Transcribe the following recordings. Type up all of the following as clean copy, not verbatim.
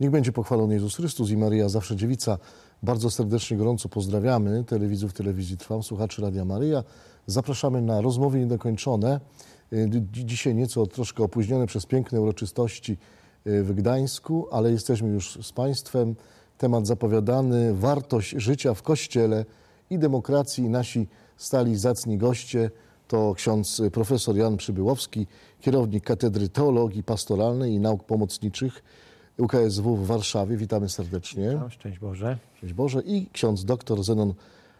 Niech będzie pochwalony Jezus Chrystus i Maryja Zawsze Dziewica. Bardzo serdecznie, gorąco pozdrawiamy telewidzów Telewizji Trwam, słuchaczy Radia Maryja. Zapraszamy na rozmowy niedokończone. Dzisiaj nieco troszkę opóźnione przez piękne uroczystości w Gdańsku, ale jesteśmy już z Państwem. Temat zapowiadany, wartość życia w Kościele i demokracji. Nasi stali zacni goście to ksiądz profesor Jan Przybyłowski, kierownik Katedry Teologii Pastoralnej i Nauk Pomocniczych UKSW w Warszawie. Witamy serdecznie. Witam, szczęść Boże. Szczęść Boże. I ksiądz doktor Zenon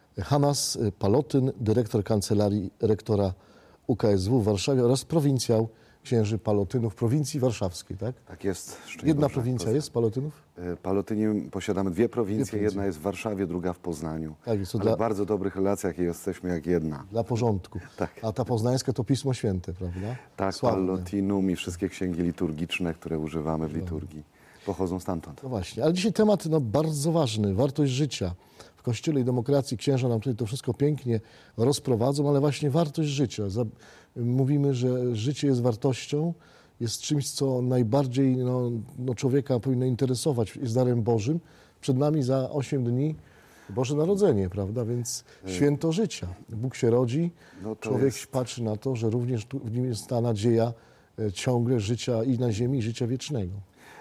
Hanas-Palotyn, dyrektor Kancelarii Rektora UKSW w Warszawie oraz prowincjał księży Palotynów, prowincji warszawskiej, tak? Tak jest. Jedna prowincja jest Palotynów? Palotyni posiadamy dwie prowincje. Jedna jest w Warszawie, druga w Poznaniu. Tak, jest to Ale dla, w bardzo dobrych relacjach jesteśmy jak jedna. dla porządku. Tak. A ta poznańska to Pismo Święte, prawda? Tak, Sławne. Pallotinum i wszystkie księgi liturgiczne, które używamy w liturgii, pochodzą stamtąd. No właśnie, ale dzisiaj temat bardzo ważny, wartość życia. W Kościele i demokracji księża nam tutaj to wszystko pięknie rozprowadzą, ale właśnie wartość życia. Mówimy, że życie jest wartością, jest czymś, co najbardziej człowieka powinno interesować, jest darem Bożym. Przed nami za 8 dni Boże Narodzenie, prawda? Więc święto życia. Bóg się rodzi, człowiek patrzy na to, że również w nim jest ta nadzieja ciągle życia i na ziemi, i życia wiecznego.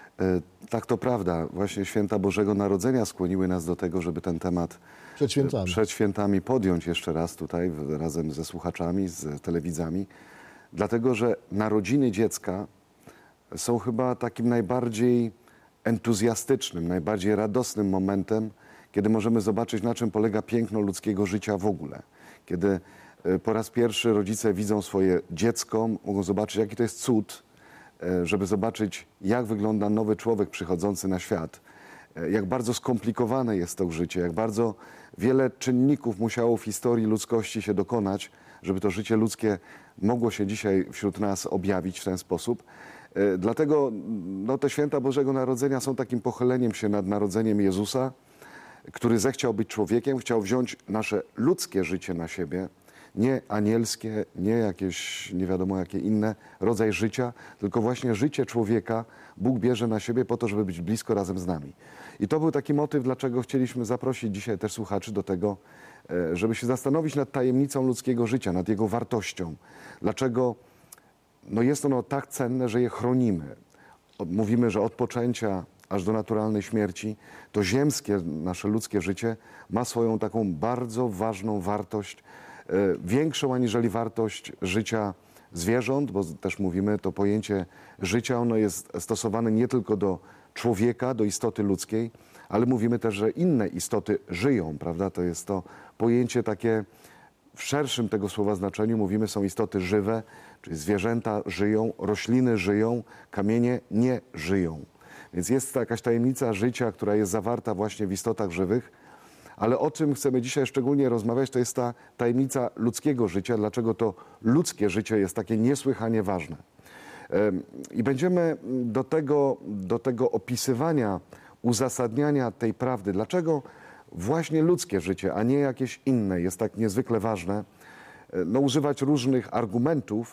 Tak, to prawda. Właśnie święta Bożego Narodzenia skłoniły nas do tego, żeby ten temat przed świętami podjąć jeszcze raz tutaj razem ze słuchaczami, z telewidzami. Dlatego, że narodziny dziecka są chyba takim najbardziej entuzjastycznym, najbardziej radosnym momentem, kiedy możemy zobaczyć, na czym polega piękno ludzkiego życia w ogóle. Kiedy po raz pierwszy rodzice widzą swoje dziecko, mogą zobaczyć, jaki to jest cud, żeby zobaczyć, jak wygląda nowy człowiek przychodzący na świat, jak bardzo skomplikowane jest to życie, jak bardzo wiele czynników musiało w historii ludzkości się dokonać, żeby to życie ludzkie mogło się dzisiaj wśród nas objawić w ten sposób. Dlatego te święta Bożego Narodzenia są takim pochyleniem się nad narodzeniem Jezusa, który zechciał być człowiekiem, chciał wziąć nasze ludzkie życie na siebie, nie anielskie, nie jakieś nie wiadomo jakie inne rodzaj życia, tylko właśnie życie człowieka Bóg bierze na siebie po to, żeby być blisko razem z nami. I to był taki motyw, dlaczego chcieliśmy zaprosić dzisiaj też słuchaczy do tego, żeby się zastanowić nad tajemnicą ludzkiego życia, nad jego wartością. Dlaczego jest ono tak cenne, że je chronimy. Mówimy, że od poczęcia aż do naturalnej śmierci, to ziemskie, nasze ludzkie życie ma swoją taką bardzo ważną wartość, większą aniżeli wartość życia zwierząt, bo też mówimy, to pojęcie życia, ono jest stosowane nie tylko do człowieka, do istoty ludzkiej, ale mówimy też, że inne istoty żyją, prawda? To jest to pojęcie takie w szerszym tego słowa znaczeniu. Mówimy, są istoty żywe, czyli zwierzęta żyją, rośliny żyją, kamienie nie żyją. Więc jest to jakaś tajemnica życia, która jest zawarta właśnie w istotach żywych. Ale o czym chcemy dzisiaj szczególnie rozmawiać, to jest ta tajemnica ludzkiego życia, dlaczego to ludzkie życie jest takie niesłychanie ważne. I będziemy do tego opisywania, uzasadniania tej prawdy, dlaczego właśnie ludzkie życie, a nie jakieś inne jest tak niezwykle ważne, używać różnych argumentów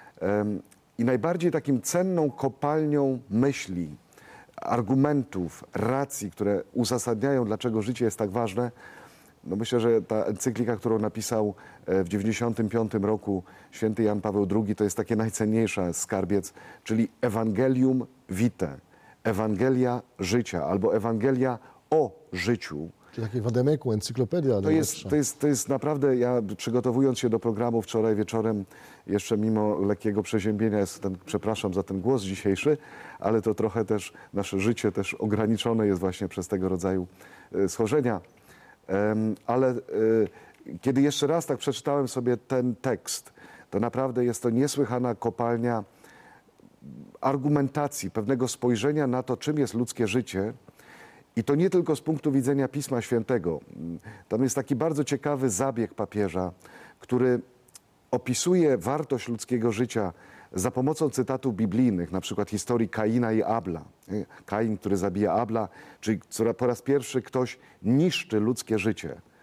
i najbardziej takim cenną kopalnią myśli, argumentów, racji, które uzasadniają, dlaczego życie jest tak ważne. Myślę, że ta encyklika, którą napisał w 95 roku święty Jan Paweł II, to jest takie najcenniejsza skarbiec, czyli Evangelium Vitae, Ewangelia życia albo Ewangelia o życiu. Czyli takie wademeku, encyklopedia. To jest naprawdę, ja przygotowując się do programu wczoraj wieczorem, jeszcze mimo lekkiego przeziębienia, przepraszam za ten głos dzisiejszy, ale to trochę też nasze życie też ograniczone jest właśnie przez tego rodzaju schorzenia. Ale kiedy jeszcze raz tak przeczytałem sobie ten tekst, to naprawdę jest to niesłychana kopalnia argumentacji, pewnego spojrzenia na to, czym jest ludzkie życie. I to nie tylko z punktu widzenia Pisma Świętego. Tam jest taki bardzo ciekawy zabieg papieża, który opisuje wartość ludzkiego życia za pomocą cytatów biblijnych, na przykład historii Kaina i Abla. Kain, który zabija Abla, czyli po raz pierwszy ktoś niszczy ludzkie życie.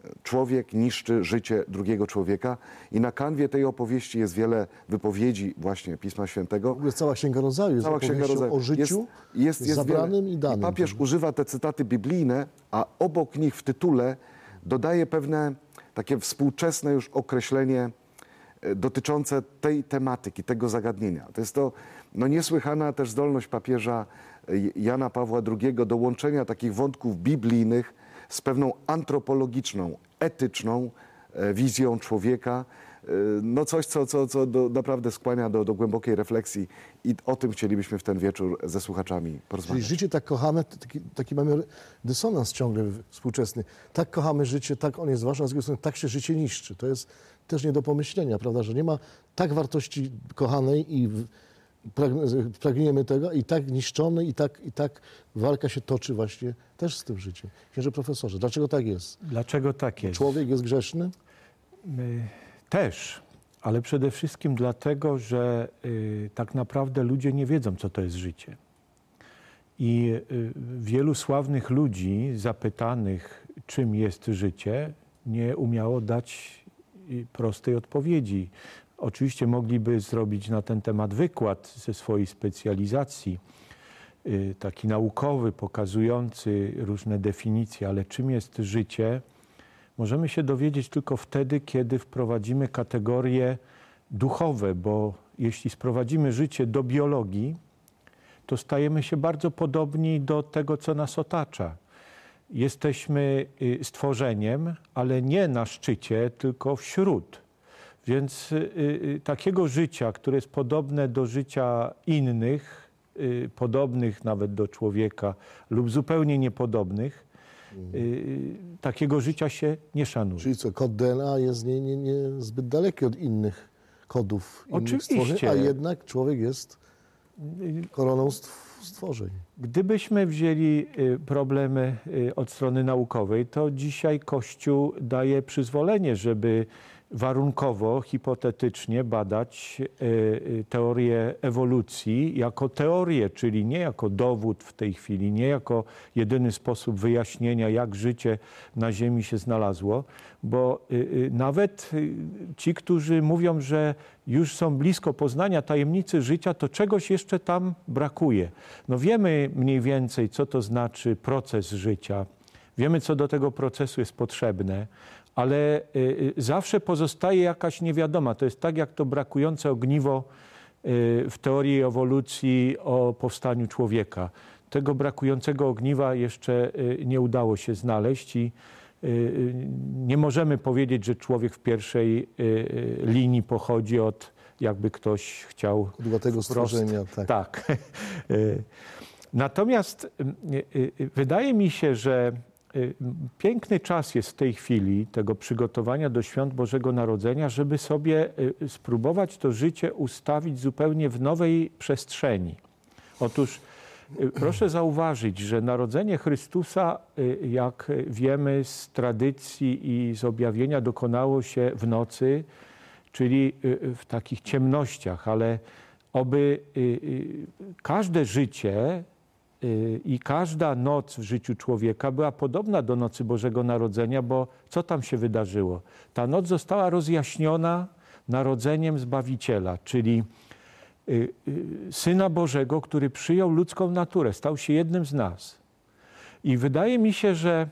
człowiek niszczy życie drugiego człowieka i na kanwie tej opowieści jest wiele wypowiedzi właśnie Pisma Świętego. W ogóle cała Księga Rodzaju jest opowieścią o życiu zabranym i danym. I papież używa te cytaty biblijne, a obok nich w tytule dodaje pewne takie współczesne już określenie dotyczące tej tematyki, tego zagadnienia. To jest to niesłychana też zdolność papieża Jana Pawła II do łączenia takich wątków biblijnych z pewną antropologiczną, etyczną wizją człowieka. Coś, co naprawdę skłania do głębokiej refleksji i o tym chcielibyśmy w ten wieczór ze słuchaczami porozmawiać. Czyli życie tak kochamy, taki mamy dysonans ciągle współczesny. Tak kochamy życie, tak on jest ważny, a z drugiej strony tak się życie niszczy. To jest też nie do pomyślenia, prawda, że nie ma tak wartości kochanej i pragniemy tego i tak niszczony i tak walka się toczy właśnie też z tym życiem. Księże profesorze, dlaczego tak jest? Dlaczego tak jest? Człowiek jest grzeszny? Też, ale przede wszystkim dlatego, że tak naprawdę ludzie nie wiedzą, co to jest życie. I wielu sławnych ludzi zapytanych, czym jest życie, nie umiało dać prostej odpowiedzi. Oczywiście mogliby zrobić na ten temat wykład ze swojej specjalizacji, taki naukowy, pokazujący różne definicje, ale czym jest życie, możemy się dowiedzieć tylko wtedy, kiedy wprowadzimy kategorie duchowe, bo jeśli sprowadzimy życie do biologii, to stajemy się bardzo podobni do tego, co nas otacza. Jesteśmy stworzeniem, ale nie na szczycie, tylko wśród. Więc takiego życia, które jest podobne do życia innych, podobnych nawet do człowieka lub zupełnie niepodobnych, takiego życia się nie szanuje. Czyli co, kod DNA jest nie zbyt daleki od innych kodów, innych stworzeń, a jednak człowiek jest koroną stworzeń. Gdybyśmy wzięli problemy od strony naukowej, to dzisiaj Kościół daje przyzwolenie, żeby warunkowo, hipotetycznie badać teorię ewolucji jako teorię, czyli nie jako dowód w tej chwili, nie jako jedyny sposób wyjaśnienia, jak życie na Ziemi się znalazło, bo nawet ci, którzy mówią, że już są blisko poznania tajemnicy życia, to czegoś jeszcze tam brakuje. No wiemy mniej więcej, co to znaczy proces życia, wiemy, co do tego procesu jest potrzebne, ale zawsze pozostaje jakaś niewiadoma. To jest tak jak to brakujące ogniwo w teorii ewolucji o powstaniu człowieka. Tego brakującego ogniwa jeszcze nie udało się znaleźć i nie możemy powiedzieć, że człowiek w pierwszej linii pochodzi od, jakby ktoś chciał... Od stworzenia, tak. Tak. Natomiast wydaje mi się, że piękny czas jest w tej chwili tego przygotowania do świąt Bożego Narodzenia, żeby sobie spróbować to życie ustawić zupełnie w nowej przestrzeni. Otóż proszę zauważyć, że narodzenie Chrystusa, jak wiemy z tradycji i z objawienia, dokonało się w nocy, czyli w takich ciemnościach, ale oby każde życie i każda noc w życiu człowieka była podobna do nocy Bożego Narodzenia, bo co tam się wydarzyło? Ta noc została rozjaśniona narodzeniem Zbawiciela, czyli Syna Bożego, który przyjął ludzką naturę, stał się jednym z nas. I wydaje mi się, że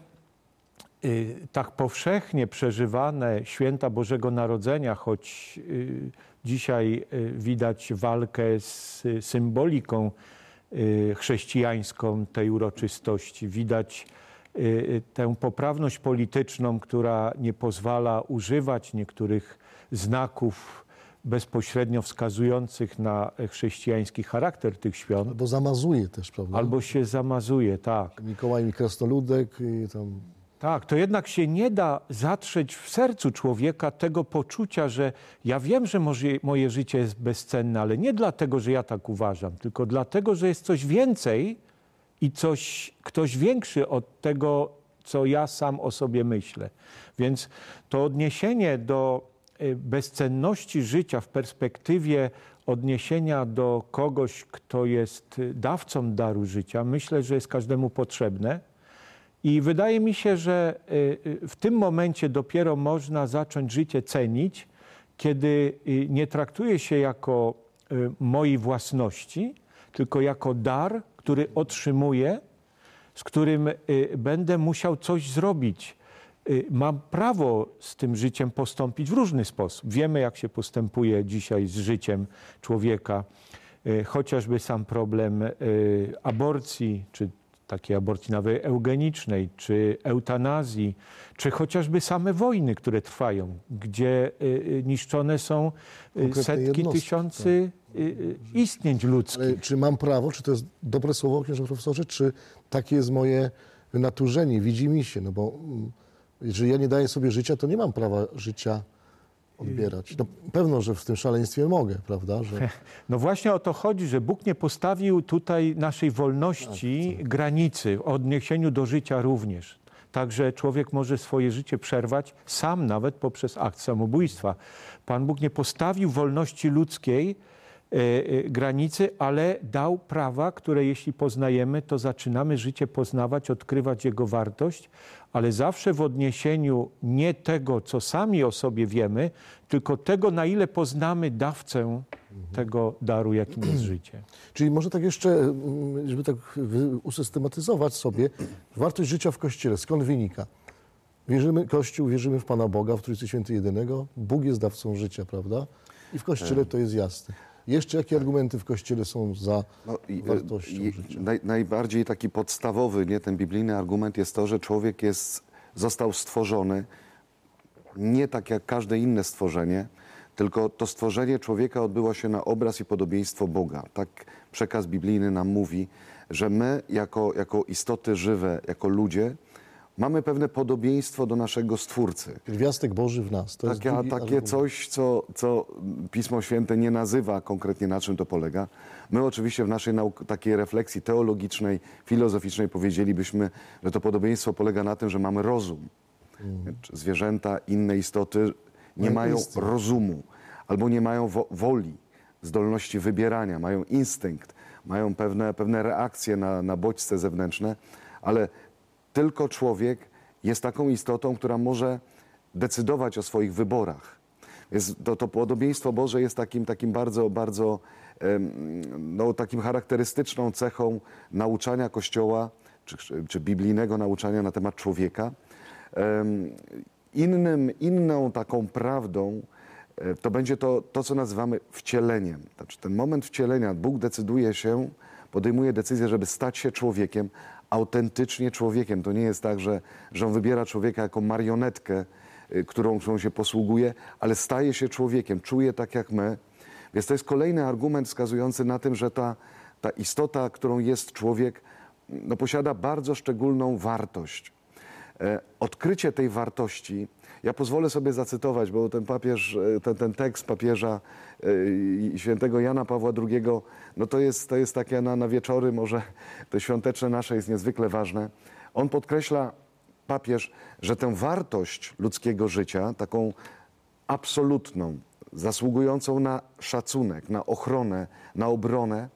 tak powszechnie przeżywane święta Bożego Narodzenia, choć dzisiaj widać walkę z symboliką chrześcijańską tej uroczystości, widać tę poprawność polityczną, która nie pozwala używać niektórych znaków bezpośrednio wskazujących na chrześcijański charakter tych świąt. Albo zamazuje też, prawda? Albo się zamazuje, tak. Mikołaj i Krasnoludek i tam... Tak, to jednak się nie da zatrzeć w sercu człowieka tego poczucia, że ja wiem, że moje życie jest bezcenne, ale nie dlatego, że ja tak uważam, tylko dlatego, że jest coś więcej i ktoś większy od tego, co ja sam o sobie myślę. Więc to odniesienie do bezcenności życia w perspektywie odniesienia do kogoś, kto jest dawcą daru życia, myślę, że jest każdemu potrzebne. I wydaje mi się, że w tym momencie dopiero można zacząć życie cenić, kiedy nie traktuje się jako mojej własności, tylko jako dar, który otrzymuję, z którym będę musiał coś zrobić. Mam prawo z tym życiem postąpić w różny sposób. Wiemy, jak się postępuje dzisiaj z życiem człowieka. Chociażby sam problem aborcji, czy takiej aborcji nawet eugenicznej, czy eutanazji, czy chociażby same wojny, które trwają, gdzie niszczone są setki tysięcy istnień ludzkich. Ale czy mam prawo, czy to jest dobre słowo, księże profesorze, czy takie jest moje wynaturzenie, widzimisię? No bo jeżeli ja nie daję sobie życia, to nie mam prawa życia odbierać. No, pewno, że w tym szaleństwie mogę, prawda? Że... No właśnie o to chodzi, że Bóg nie postawił tutaj naszej wolności granicy, w odniesieniu do życia również. Także człowiek może swoje życie przerwać sam nawet poprzez akt samobójstwa. Pan Bóg nie postawił wolności ludzkiej granicy, ale dał prawa, które jeśli poznajemy, to zaczynamy życie poznawać, odkrywać jego wartość, ale zawsze w odniesieniu nie tego, co sami o sobie wiemy, tylko tego, na ile poznamy dawcę tego daru, jakim jest życie. Czyli może tak jeszcze, żeby tak usystematyzować sobie, wartość życia w Kościele, skąd wynika? Wierzymy, Kościół, wierzymy w Pana Boga, w Trójcy Świętej Jedynego. Bóg jest dawcą życia, prawda? I w Kościele to jest jasne. Jeszcze jakie argumenty w Kościele są za wartością życia? Najbardziej taki podstawowy, nie, ten biblijny argument jest to, że człowiek został stworzony nie tak jak każde inne stworzenie, tylko to stworzenie człowieka odbyło się na obraz i podobieństwo Boga. Tak przekaz biblijny nam mówi, że my jako istoty żywe, jako ludzie, mamy pewne podobieństwo do naszego Stwórcy. Pierwiastek Boży w nas. To jest takie coś, co Pismo Święte nie nazywa konkretnie, na czym to polega. My oczywiście w naszej takiej refleksji teologicznej, filozoficznej powiedzielibyśmy, że to podobieństwo polega na tym, że mamy rozum. Zwierzęta, inne istoty nie mają rozumu albo nie mają woli, zdolności wybierania, mają instynkt, mają pewne reakcje na bodźce zewnętrzne, ale tylko człowiek jest taką istotą, która może decydować o swoich wyborach. To podobieństwo Boże jest takim bardzo, bardzo takim charakterystyczną cechą nauczania Kościoła, czy biblijnego nauczania na temat człowieka. Inną taką prawdą to będzie to, co nazywamy wcieleniem. Znaczy ten moment wcielenia, Bóg podejmuje decyzję, żeby stać się człowiekiem, autentycznie człowiekiem. To nie jest tak, że on wybiera człowieka jako marionetkę, którą się posługuje, ale staje się człowiekiem, czuje tak jak my. Więc to jest kolejny argument wskazujący na tym, że ta istota, którą jest człowiek, posiada bardzo szczególną wartość. Odkrycie tej wartości, ja pozwolę sobie zacytować, bo ten tekst papieża świętego Jana Pawła II, to jest takie na wieczory, może to świąteczne nasze jest niezwykle ważne. On podkreśla, papież, że tę wartość ludzkiego życia, taką absolutną, zasługującą na szacunek, na ochronę, na obronę,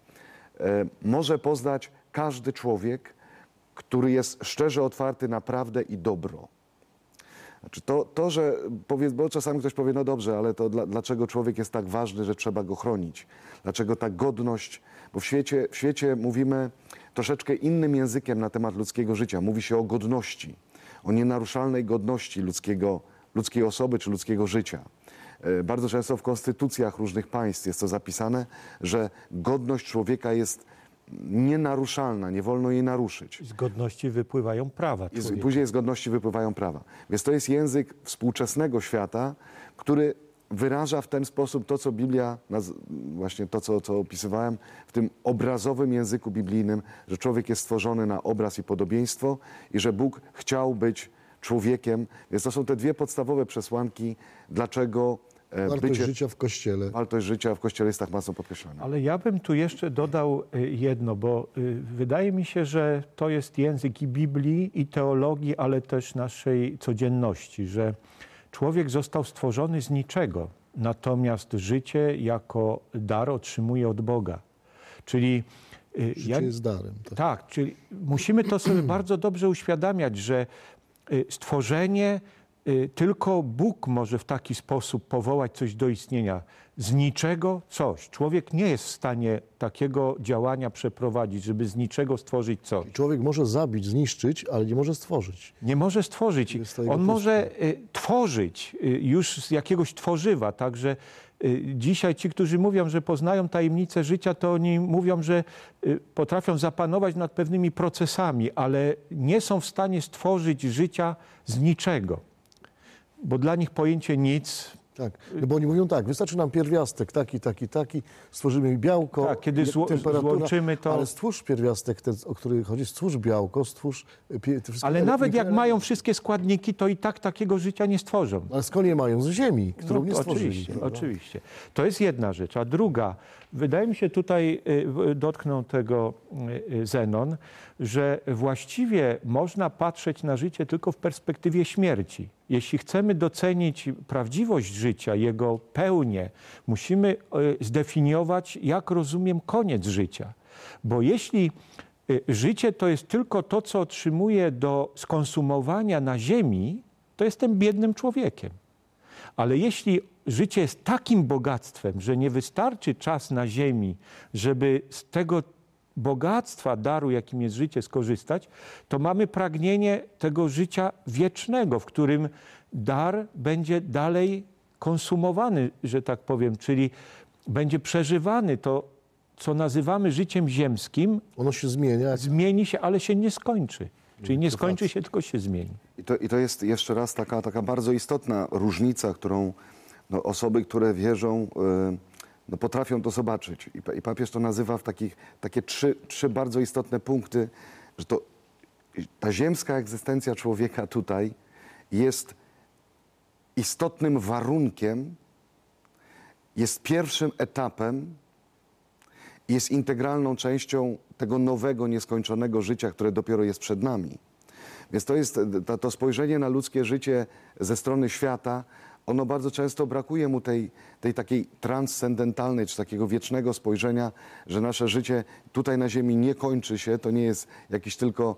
może poznać każdy człowiek, który jest szczerze otwarty na prawdę i dobro. Znaczy że bo czasami ktoś powie, no dobrze, ale to dlaczego człowiek jest tak ważny, że trzeba go chronić? Dlaczego ta godność? Bo w świecie mówimy troszeczkę innym językiem na temat ludzkiego życia. Mówi się o godności, o nienaruszalnej godności ludzkiej osoby czy ludzkiego życia. Bardzo często w konstytucjach różnych państw jest to zapisane, że godność człowieka jest nienaruszalna, nie wolno jej naruszyć. Z godności wypływają prawa człowieka. Później z godności wypływają prawa. Więc to jest język współczesnego świata, który wyraża w ten sposób to, co Biblia, właśnie to, co opisywałem, w tym obrazowym języku biblijnym, że człowiek jest stworzony na obraz i podobieństwo i że Bóg chciał być człowiekiem. Więc to są te dwie podstawowe przesłanki, dlaczego wartość życia w Kościele. Wartość życia w Kościele jest tak mocno podkreślona. Ale ja bym tu jeszcze dodał jedno, bo wydaje mi się, że to jest język i Biblii, i teologii, ale też naszej codzienności, że człowiek został stworzony z niczego, natomiast życie jako dar otrzymuje od Boga. Czyli Życie jest darem. Tak, czyli musimy to sobie bardzo dobrze uświadamiać, że stworzenie, tylko Bóg może w taki sposób powołać coś do istnienia. Z niczego coś. Człowiek nie jest w stanie takiego działania przeprowadzić, żeby z niczego stworzyć coś. Człowiek może zabić, zniszczyć, ale nie może stworzyć. Nie może stworzyć. On może tworzyć już z jakiegoś tworzywa. Także dzisiaj ci, którzy mówią, że poznają tajemnicę życia, to oni mówią, że potrafią zapanować nad pewnymi procesami, ale nie są w stanie stworzyć życia z niczego. Bo dla nich pojęcie nic... Tak, no bo oni mówią tak, wystarczy nam pierwiastek taki, stworzymy białko, tak, kiedy złączymy to... Ale stwórz pierwiastek, ten, o który chodzi, stwórz białko, stwórz... Ale nawet jak mają wszystkie składniki, to i tak takiego życia nie stworzą. Ale skąd je mają? Z ziemi, którą nie stworzyli. Oczywiście. To jest jedna rzecz. A druga, wydaje mi się tutaj, dotknął tego Zenon, że właściwie można patrzeć na życie tylko w perspektywie śmierci. Jeśli chcemy docenić prawdziwość życia, jego pełnię, musimy zdefiniować, jak rozumiem koniec życia. Bo jeśli życie to jest tylko to, co otrzymuję do skonsumowania na ziemi, to jestem biednym człowiekiem. Ale jeśli życie jest takim bogactwem, że nie wystarczy czas na ziemi, żeby z tego bogactwa, daru, jakim jest życie, skorzystać, to mamy pragnienie tego życia wiecznego, w którym dar będzie dalej konsumowany, że tak powiem, czyli będzie przeżywany. To, co nazywamy życiem ziemskim, ono się zmienia. Zmieni się, ale się nie skończy. Czyli nie skończy się, tylko się zmieni. I to jest jeszcze raz taka bardzo istotna różnica, którą osoby, które wierzą, potrafią to zobaczyć. I papież to nazywa w takie trzy bardzo istotne punkty, że ta ziemska egzystencja człowieka tutaj jest istotnym warunkiem, jest pierwszym etapem, jest integralną częścią tego nowego, nieskończonego życia, które dopiero jest przed nami. Więc to jest to spojrzenie na ludzkie życie ze strony świata, ono bardzo często brakuje mu tej takiej transcendentalnej, czy takiego wiecznego spojrzenia, że nasze życie tutaj na ziemi nie kończy się, to nie jest jakiś tylko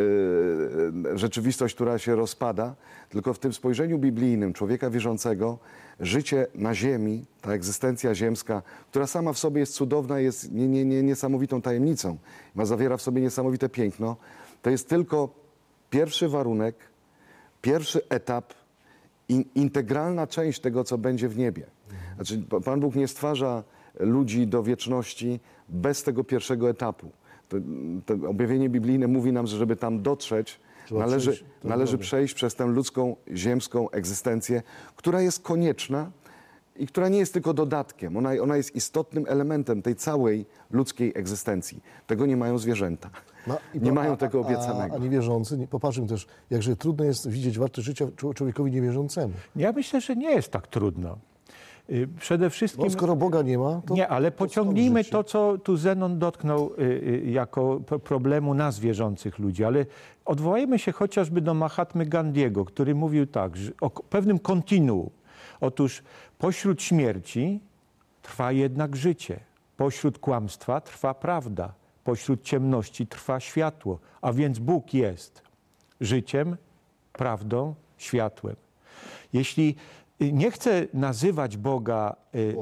rzeczywistość, która się rozpada, tylko w tym spojrzeniu biblijnym człowieka wierzącego życie na ziemi, ta egzystencja ziemska, która sama w sobie jest cudowna, jest niesamowitą tajemnicą, zawiera w sobie niesamowite piękno, to jest tylko pierwszy warunek, pierwszy etap, integralna część tego, co będzie w niebie. Znaczy, Pan Bóg nie stwarza ludzi do wieczności bez tego pierwszego etapu. To objawienie biblijne mówi nam, że żeby tam dotrzeć, należy przejść przez tę ludzką, ziemską egzystencję, która jest konieczna i która nie jest tylko dodatkiem. Ona jest istotnym elementem tej całej ludzkiej egzystencji. Tego nie mają zwierzęta. Nie mają tego obiecanego. A niewierzący, popatrzmy też, jakże trudno jest widzieć wartość życia człowiekowi niewierzącemu. Ja myślę, że nie jest tak trudno. Przede wszystkim... No, skoro Boga nie ma, to... Nie, ale pociągnijmy to, co tu Zenon dotknął jako problemu nas, wierzących ludzi, ale odwołajmy się chociażby do Mahatmy Gandiego, który mówił tak, że o pewnym kontinuum. Otóż pośród śmierci trwa jednak życie, pośród kłamstwa trwa prawda, pośród ciemności trwa światło, a więc Bóg jest życiem, prawdą, światłem. Jeśli nie chcę nazywać Boga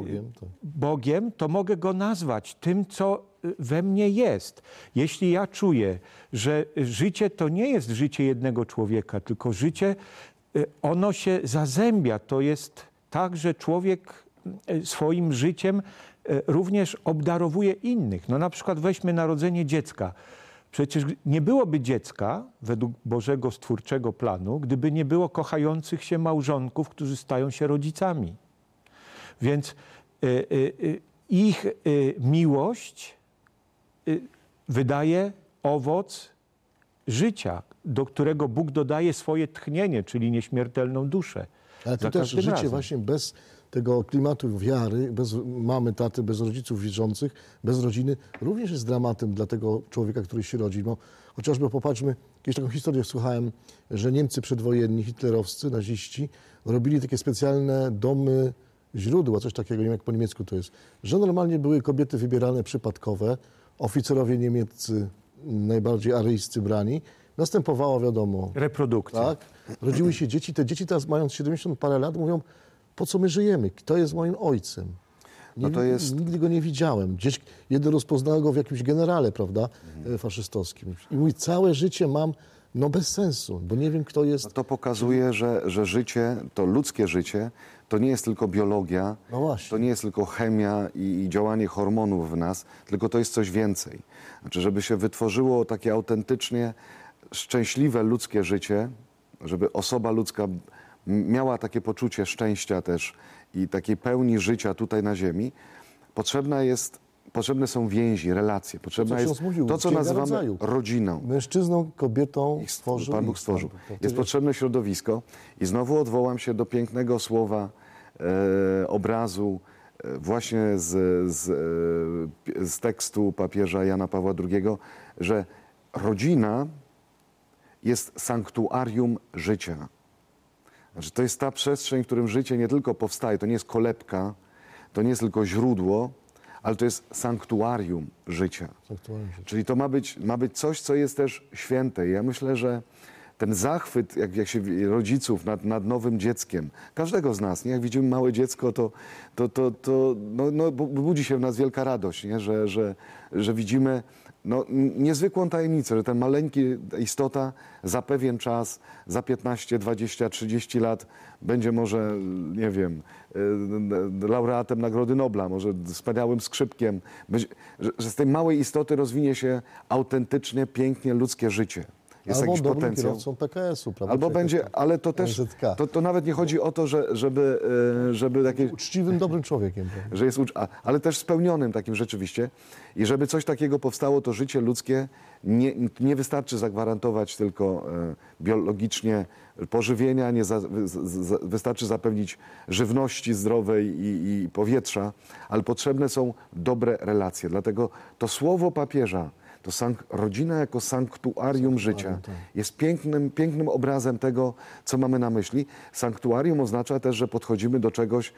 Bogiem, to mogę Go nazwać tym, co we mnie jest. Jeśli ja czuję, że życie to nie jest życie jednego człowieka, tylko życie, ono się zazębia. To jest tak, że człowiek swoim życiem również obdarowuje innych. No na przykład weźmy narodzenie dziecka. Przecież nie byłoby dziecka według Bożego stwórczego planu, gdyby nie było kochających się małżonków, którzy stają się rodzicami. Więc ich miłość wydaje owoc życia, do którego Bóg dodaje swoje tchnienie, czyli nieśmiertelną duszę. Ale to też życie właśnie bez tego klimatu wiary, bez mamy, taty, bez rodziców wierzących, bez rodziny, również jest dramatem dla tego człowieka, który się rodzi. Bo chociażby popatrzmy, kiedyś taką historię słuchałem, że Niemcy przedwojenni, hitlerowscy, naziści, robili takie specjalne domy źródła, coś takiego, nie wiem jak po niemiecku to jest, że normalnie były kobiety wybierane przypadkowe, oficerowie niemieccy, najbardziej aryjscy brani. Następowała, wiadomo, reprodukcja. tak? Rodziły się dzieci. Te dzieci teraz, mając 70 parę lat, mówią, po co my żyjemy? Kto jest moim ojcem? Nigdy go nie widziałem. Gdzieś jeden rozpoznał go w jakimś generale, prawda, faszystowskim. I mówi, całe życie mam, no bez sensu, bo nie wiem, kto jest. No to pokazuje, że życie, to ludzkie życie, to nie jest tylko biologia, No właśnie. to nie jest tylko chemia i działanie hormonów w nas, tylko to jest coś więcej. Znaczy, żeby się wytworzyło takie autentycznie szczęśliwe ludzkie życie, żeby osoba ludzka miała takie poczucie szczęścia też i takiej pełni życia tutaj na ziemi, potrzebne są więzi, relacje. Potrzebna jest to, co nazywamy rodziną. Mężczyzną, kobietą stworzył. Pan Bóg stworzył. Jest potrzebne środowisko i znowu odwołam się do pięknego słowa, obrazu właśnie z tekstu papieża Jana Pawła II, że rodzina jest sanktuarium życia. Znaczy, to jest ta przestrzeń, w którym życie nie tylko powstaje, to nie jest kolebka, to nie jest tylko źródło, ale to jest sanktuarium życia. Czyli to ma być coś, co jest też święte. Ja myślę, że ten zachwyt, jak się rodziców nad nowym dzieckiem, każdego z nas, nie? Jak widzimy małe dziecko, to budzi się w nas wielka radość, nie? Że widzimy niezwykłą tajemnicę, że ten maleńki istota za pewien czas, za 15, 20, 30 lat będzie może, nie wiem, laureatem Nagrody Nobla, może wspaniałym skrzypkiem, że z tej małej istoty rozwinie się autentycznie, pięknie ludzkie życie. Jest albo jakiś dobrym potencjał. kierowcą PKS-u, prawda? Albo będzie, ale to też, to nawet nie chodzi o to, żeby takie... Uczciwym, dobrym człowiekiem. Prawda? Że jest, ale też spełnionym takim rzeczywiście. I żeby coś takiego powstało, to życie ludzkie nie wystarczy zagwarantować tylko biologicznie pożywienia, wystarczy zapewnić żywności zdrowej i powietrza, ale potrzebne są dobre relacje. Dlatego to słowo papieża, to rodzina jako sanktuarium życia jest pięknym obrazem tego, co mamy na myśli. Sanktuarium oznacza też, że podchodzimy do czegoś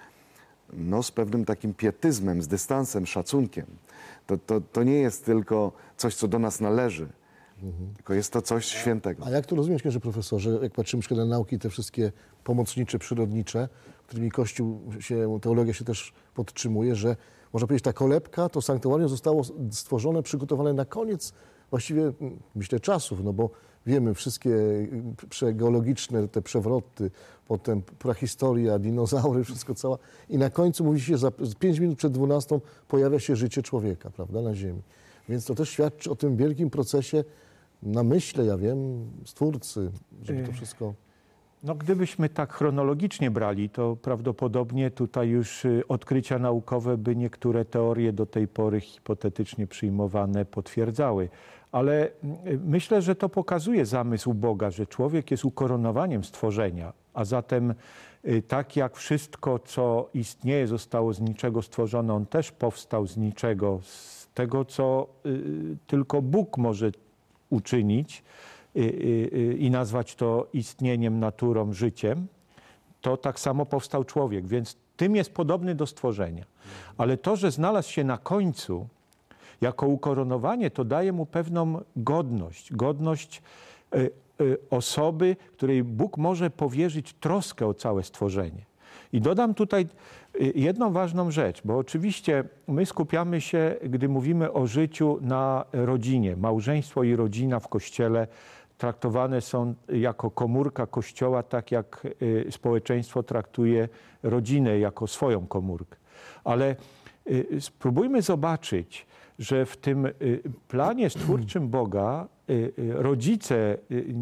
z pewnym takim pietyzmem, z dystansem, szacunkiem. To nie jest tylko coś, co do nas należy, tylko jest to coś świętego. A jak to rozumiesz, księże profesorze, jak patrzymy na nauki te wszystkie pomocnicze, przyrodnicze, którymi Kościół teologia się też podtrzymuje, że można powiedzieć, ta kolebka, to sanktuarium zostało stworzone, przygotowane na koniec właściwie, myślę, czasów, no bo wiemy wszystkie geologiczne te przewroty, potem prahistoria, dinozaury, wszystko cała i na końcu mówi się, że za 5 minut przed 12 pojawia się życie człowieka, prawda, na ziemi. Więc to też świadczy o tym wielkim procesie, namyśle, ja wiem, Stwórcy, żeby to wszystko... No, gdybyśmy tak chronologicznie brali, to prawdopodobnie tutaj już odkrycia naukowe by niektóre teorie do tej pory hipotetycznie przyjmowane potwierdzały. Ale myślę, że to pokazuje zamysł Boga, że człowiek jest ukoronowaniem stworzenia, a zatem tak jak wszystko, co istnieje, zostało z niczego stworzone, on też powstał z niczego, z tego, co tylko Bóg może uczynić, i nazwać to istnieniem, naturą, życiem, to tak samo powstał człowiek, więc tym jest podobny do stworzenia. Ale to, że znalazł się na końcu jako ukoronowanie, to daje mu pewną godność osoby, której Bóg może powierzyć troskę o całe stworzenie. I dodam tutaj jedną ważną rzecz, bo oczywiście my skupiamy się, gdy mówimy o życiu, na rodzinie. Małżeństwo i rodzina w Kościele traktowane są jako komórka Kościoła, tak jak społeczeństwo traktuje rodzinę jako swoją komórkę. Ale spróbujmy zobaczyć, że w tym planie stwórczym Boga rodzice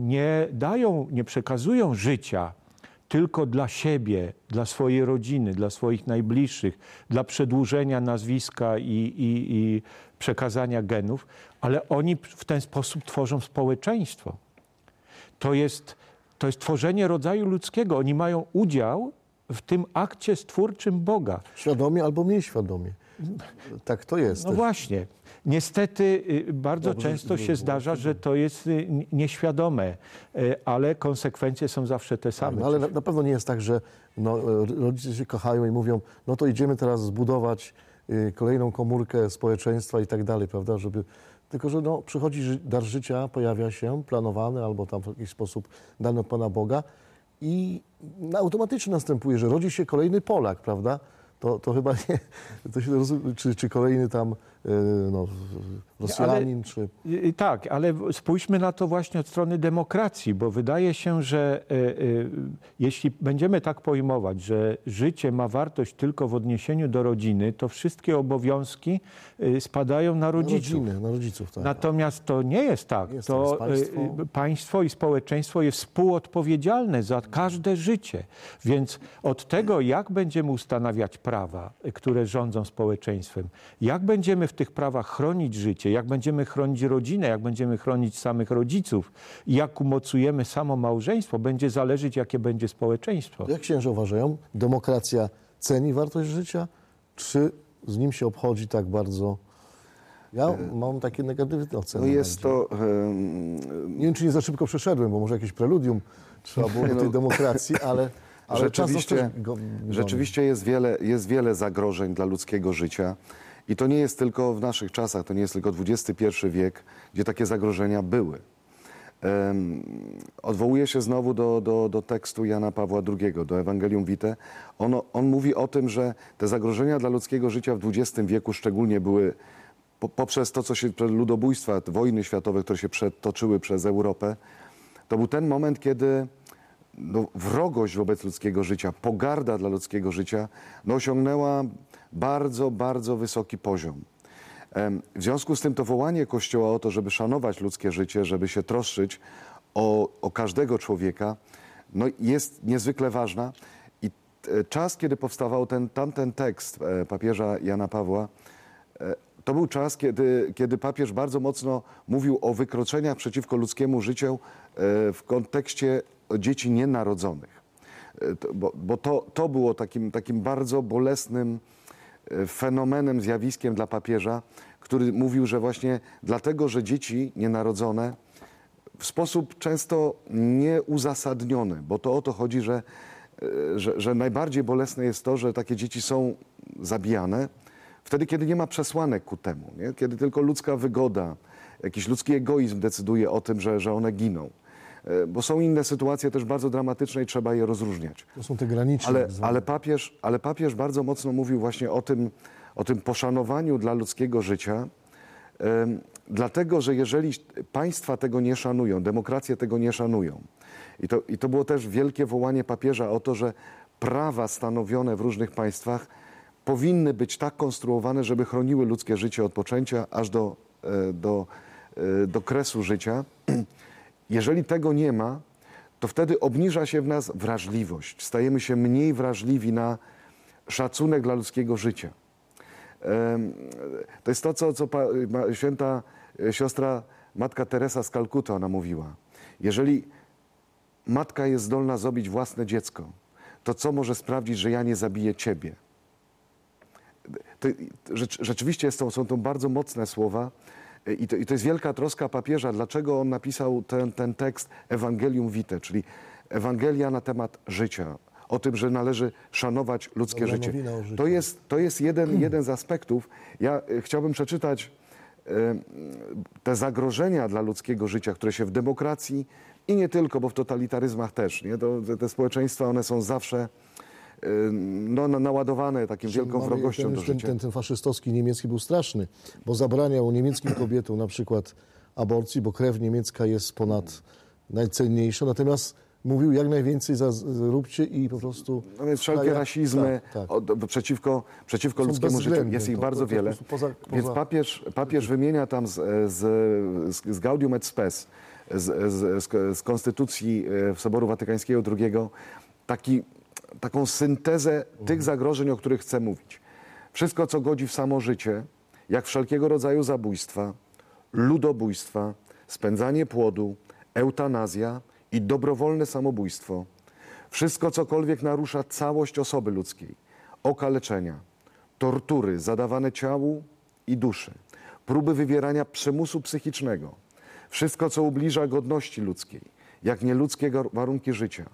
nie przekazują życia tylko dla siebie, dla swojej rodziny, dla swoich najbliższych, dla przedłużenia nazwiska i przekazania genów, ale oni w ten sposób tworzą społeczeństwo. To jest tworzenie rodzaju ludzkiego. Oni mają udział w tym akcie stwórczym Boga. Świadomie albo mniej świadomie. Tak to jest. No też. Właśnie. Niestety bardzo często się zdarza, że to jest nieświadome, ale konsekwencje są zawsze te same. No, ale na pewno nie jest tak, że rodzice się kochają i mówią, no to idziemy teraz zbudować kolejną komórkę społeczeństwa i tak dalej, prawda, tylko że no, przychodzi dar życia, pojawia się planowany albo tam w jakiś sposób dany od Pana Boga i automatycznie następuje, że rodzi się kolejny Polak, prawda? To chyba nie, to się czy kolejny tam no, Rosjanin, czy... Tak, ale spójrzmy na to właśnie od strony demokracji, bo wydaje się, że jeśli będziemy tak pojmować, że życie ma wartość tylko w odniesieniu do rodziny, to wszystkie obowiązki spadają na rodziców. Na rodziców, tak. Natomiast to nie jest tak. Jest To tak, jest państwo i społeczeństwo jest współodpowiedzialne za każde życie. Więc od tego, jak będziemy ustanawiać prawa, które rządzą społeczeństwem, jak będziemy w tych prawach chronić życie, jak będziemy chronić rodzinę, jak będziemy chronić samych rodziców i jak umocujemy samo małżeństwo, będzie zależeć, jakie będzie społeczeństwo. Jak księża uważają, demokracja ceni wartość życia, czy z nim się obchodzi tak bardzo? Ja mam takie negatywne oceny. No jest to... Nie wiem, czy nie za szybko przeszedłem, bo może jakieś preludium trzeba było do tej demokracji, ale rzeczywiście jest wiele zagrożeń dla ludzkiego życia. I to nie jest tylko w naszych czasach, to nie jest tylko XXI wiek, gdzie takie zagrożenia były. Odwołuję się znowu do tekstu Jana Pawła II, do Ewangelium Vitae. On mówi o tym, że te zagrożenia dla ludzkiego życia w XX wieku szczególnie były poprzez to, co się ludobójstwa, wojny światowe, które się przetoczyły przez Europę. To był ten moment, kiedy wrogość wobec ludzkiego życia, pogarda dla ludzkiego życia osiągnęła bardzo, bardzo wysoki poziom. W związku z tym to wołanie Kościoła o to, żeby szanować ludzkie życie, żeby się troszczyć o każdego człowieka, jest niezwykle ważna. I czas, kiedy powstawał tamten tekst papieża Jana Pawła, to był czas, kiedy papież bardzo mocno mówił o wykroczeniach przeciwko ludzkiemu życiu w kontekście dzieci nienarodzonych. Bo to było takim bardzo bolesnym fenomenem, zjawiskiem dla papieża, który mówił, że właśnie dlatego, że dzieci nienarodzone w sposób często nieuzasadniony, bo to o to chodzi, że najbardziej bolesne jest to, że takie dzieci są zabijane wtedy, kiedy nie ma przesłanek ku temu, nie? Kiedy tylko ludzka wygoda, jakiś ludzki egoizm decyduje o tym, że one giną. Bo są inne sytuacje też bardzo dramatyczne i trzeba je rozróżniać. To są te graniczne. Ale papież bardzo mocno mówił właśnie o tym poszanowaniu dla ludzkiego życia, dlatego, że jeżeli państwa tego nie szanują, demokracje tego nie szanują, i to było też wielkie wołanie papieża o to, że prawa stanowione w różnych państwach powinny być tak konstruowane, żeby chroniły ludzkie życie od poczęcia aż do kresu życia. Jeżeli tego nie ma, to wtedy obniża się w nas wrażliwość. Stajemy się mniej wrażliwi na szacunek dla ludzkiego życia. To jest to, co święta siostra Matka Teresa z Kalkuty ona mówiła. Jeżeli matka jest zdolna zabić własne dziecko, to co może sprawić, że ja nie zabiję ciebie? Rzeczywiście są to bardzo mocne słowa. I to jest wielka troska papieża, dlaczego on napisał ten tekst Ewangelium Vitae, czyli Ewangelia na temat życia, o tym, że należy szanować ludzkie życie. To jest jeden z aspektów. Ja chciałbym przeczytać te zagrożenia dla ludzkiego życia, które się w demokracji i nie tylko, bo w totalitaryzmach też, nie? Te społeczeństwa, one są zawsze naładowane taką wielką wrogością do życia. Ten faszystowski niemiecki był straszny, bo zabraniał niemieckim kobietom na przykład aborcji, bo krew niemiecka jest ponad najcenniejsza, natomiast mówił jak najwięcej róbcie i po prostu... No więc wszelkie rasizmy przeciwko ludzkiemu życiu, jest ich bardzo wiele. Więc papież wymienia tam z Gaudium et Spes, z Konstytucji Soboru Watykańskiego II, taką syntezę tych zagrożeń, o których chcę mówić. Wszystko, co godzi w samo życie, jak wszelkiego rodzaju zabójstwa, ludobójstwa, spędzanie płodu, eutanazja i dobrowolne samobójstwo. Wszystko, cokolwiek narusza całość osoby ludzkiej, okaleczenia, tortury zadawane ciału i duszy, próby wywierania przymusu psychicznego. Wszystko, co ubliża godności ludzkiej, jak nieludzkie warunki życia,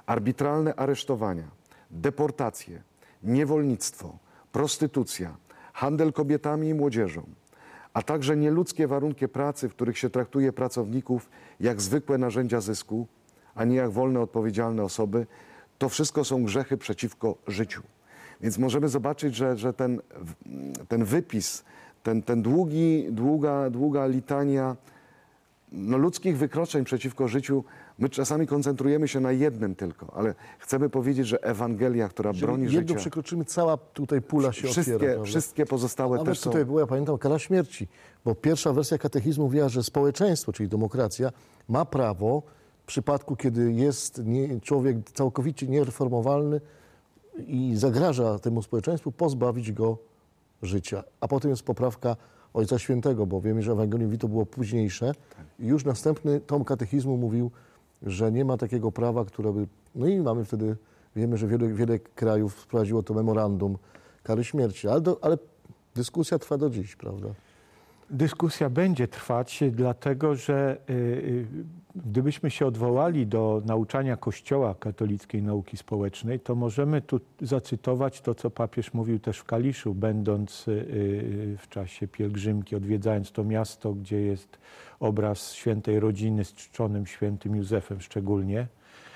arbitralne aresztowania, deportacje, niewolnictwo, prostytucja, handel kobietami i młodzieżą, a także nieludzkie warunki pracy, w których się traktuje pracowników jak zwykłe narzędzia zysku, a nie jak wolne, odpowiedzialne osoby, to wszystko są grzechy przeciwko życiu. Więc możemy zobaczyć, że ten wypis, ten długa litania ludzkich wykroczeń przeciwko życiu, my czasami koncentrujemy się na jednym tylko, ale chcemy powiedzieć, że Ewangelia, która broni życia... Jedno przekroczymy, cała tutaj pula się otwiera. Wszystkie pozostałe nawet też są... tutaj była, ja pamiętam, kara śmierci, bo pierwsza wersja katechizmu mówiła, że społeczeństwo, czyli demokracja, ma prawo w przypadku, kiedy jest człowiek całkowicie niereformowalny i zagraża temu społeczeństwu, pozbawić go życia. A potem jest poprawka Ojca Świętego, bo wiemy, że Ewangelium Vitae było późniejsze. I już następny tom katechizmu mówił, że nie ma takiego prawa, które by... No i mamy wtedy, wiemy, że wiele krajów wprowadziło to memorandum kary śmierci, ale dyskusja trwa do dziś, prawda? Dyskusja będzie trwać, dlatego że gdybyśmy się odwołali do nauczania Kościoła katolickiej nauki społecznej, to możemy tu zacytować to, co papież mówił też w Kaliszu, będąc w czasie pielgrzymki, odwiedzając to miasto, gdzie jest obraz świętej rodziny z czczonym świętym Józefem szczególnie.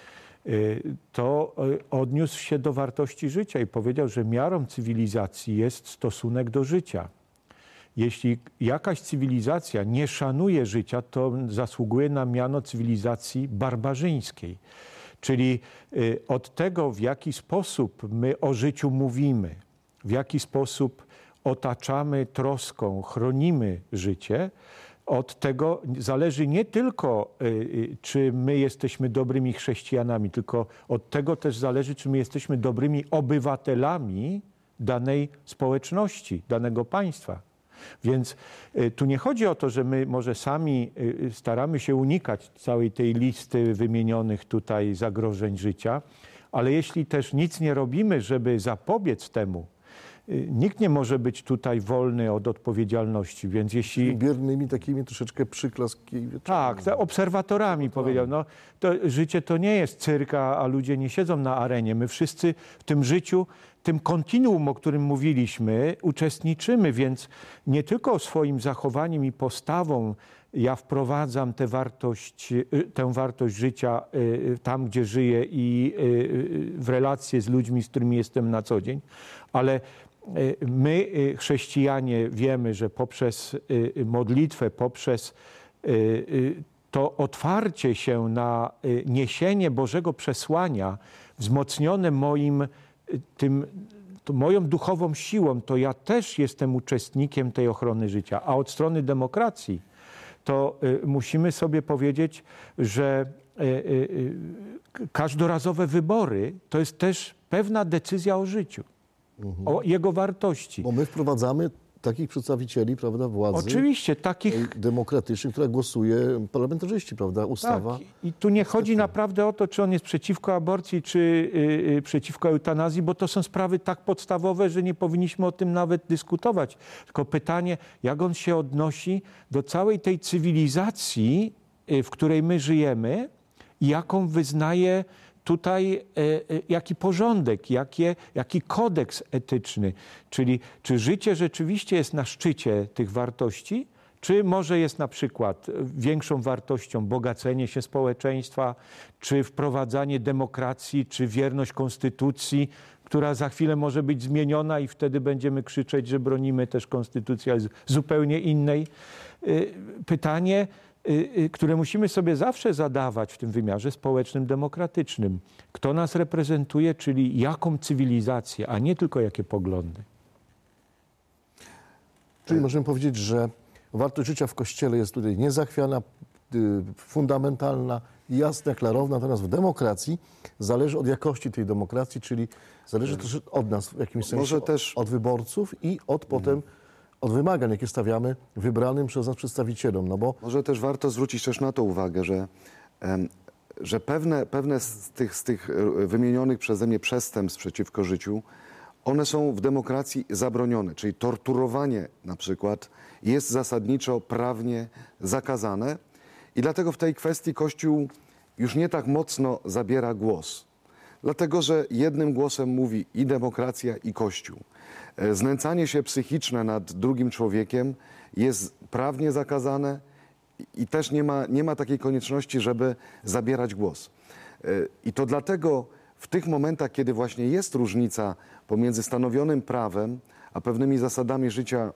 To odniósł się do wartości życia i powiedział, że miarą cywilizacji jest stosunek do życia. Jeśli jakaś cywilizacja nie szanuje życia, to zasługuje na miano cywilizacji barbarzyńskiej. Czyli od tego, w jaki sposób my o życiu mówimy, w jaki sposób otaczamy troską, chronimy życie, od tego zależy nie tylko, czy my jesteśmy dobrymi chrześcijanami, tylko od tego też zależy, czy my jesteśmy dobrymi obywatelami danej społeczności, danego państwa. Więc tu nie chodzi o to, że my może sami staramy się unikać całej tej listy wymienionych tutaj zagrożeń życia, ale jeśli też nic nie robimy, żeby zapobiec temu, nikt nie może być tutaj wolny od odpowiedzialności, więc jeśli... Biernymi takimi troszeczkę przyklaski. Tak, obserwatorami powiedział. No, to życie to nie jest cyrk, a ludzie nie siedzą na arenie. My wszyscy w tym życiu, tym kontinuum, o którym mówiliśmy, uczestniczymy, więc nie tylko swoim zachowaniem i postawą ja wprowadzam tę wartość życia tam, gdzie żyję i w relacje z ludźmi, z którymi jestem na co dzień, ale my, chrześcijanie, wiemy, że poprzez modlitwę, poprzez to otwarcie się na niesienie Bożego przesłania, wzmocnione moją duchową siłą, to ja też jestem uczestnikiem tej ochrony życia. A od strony demokracji to musimy sobie powiedzieć, że każdorazowe wybory to jest też pewna decyzja o życiu. O jego wartości. Bo my wprowadzamy takich przedstawicieli, prawda, władzy. Oczywiście, takich demokratycznych, która głosuje parlamentarzyści, prawda, ustawa. Tak. I tu nie chodzi naprawdę o to, czy on jest przeciwko aborcji, czy przeciwko eutanazji, bo to są sprawy tak podstawowe, że nie powinniśmy o tym nawet dyskutować. Tylko pytanie, jak on się odnosi do całej tej cywilizacji, w której my żyjemy i jaką wyznaje tutaj jaki porządek, jaki kodeks etyczny, czyli czy życie rzeczywiście jest na szczycie tych wartości, czy może jest na przykład większą wartością bogacenie się społeczeństwa, czy wprowadzanie demokracji, czy wierność konstytucji, która za chwilę może być zmieniona i wtedy będziemy krzyczeć, że bronimy też konstytucji, ale zupełnie innej. Pytanie, które musimy sobie zawsze zadawać w tym wymiarze społecznym, demokratycznym. Kto nas reprezentuje, czyli jaką cywilizację, a nie tylko jakie poglądy. Czyli możemy powiedzieć, że wartość życia w Kościele jest tutaj niezachwiana, fundamentalna, jasna, klarowna, natomiast w demokracji zależy od jakości tej demokracji, czyli zależy też od nas w jakimś sensie, może też od wyborców i od potem od wymagań, jakie stawiamy wybranym przez nas przedstawicielom. No bo... Może też warto zwrócić też na to uwagę, że pewne z tych wymienionych przeze mnie przestępstw przeciwko życiu, one są w demokracji zabronione, czyli torturowanie na przykład jest zasadniczo prawnie zakazane i dlatego w tej kwestii Kościół już nie tak mocno zabiera głos. Dlatego, że jednym głosem mówi i demokracja, i Kościół. Znęcanie się psychiczne nad drugim człowiekiem jest prawnie zakazane i też nie ma takiej konieczności, żeby zabierać głos. I to dlatego w tych momentach, kiedy właśnie jest różnica pomiędzy stanowionym prawem, a pewnymi zasadami życia,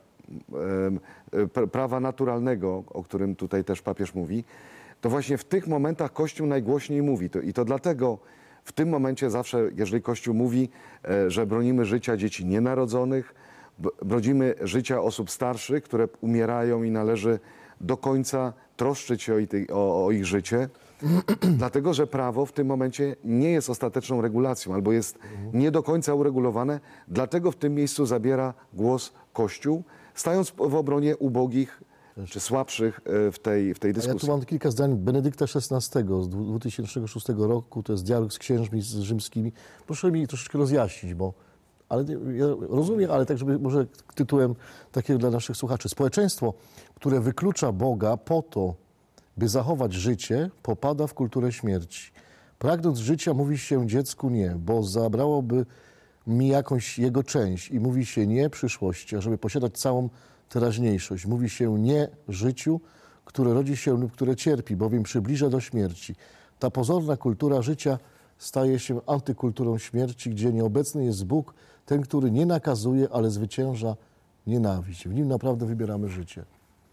prawa naturalnego, o którym tutaj też papież mówi, to właśnie w tych momentach Kościół najgłośniej mówi. I to dlatego w tym momencie zawsze, jeżeli Kościół mówi, że bronimy życia dzieci nienarodzonych, bronimy życia osób starszych, które umierają i należy do końca troszczyć się o ich życie, dlatego że prawo w tym momencie nie jest ostateczną regulacją albo jest nie do końca uregulowane, dlatego w tym miejscu zabiera głos Kościół, stając w obronie ubogich czy słabszych w tej dyskusji. Ja tu mam kilka zdań Benedykta XVI z 2006 roku, to jest dialog z księżmi z rzymskimi. Proszę mi troszeczkę rozjaśnić, ale ja rozumiem, ale tak, żeby może tytułem takiego dla naszych słuchaczy. Społeczeństwo, które wyklucza Boga po to, by zachować życie, popada w kulturę śmierci. Pragnąc życia, mówi się dziecku nie, bo zabrałoby mi jakąś jego część i mówi się nie przyszłości, a żeby posiadać całą teraźniejszość. Mówi się nie życiu, które rodzi się lub które cierpi, bowiem przybliża do śmierci. Ta pozorna kultura życia staje się antykulturą śmierci, gdzie nieobecny jest Bóg, ten, który nie nakazuje, ale zwycięża nienawiść. W nim naprawdę wybieramy życie.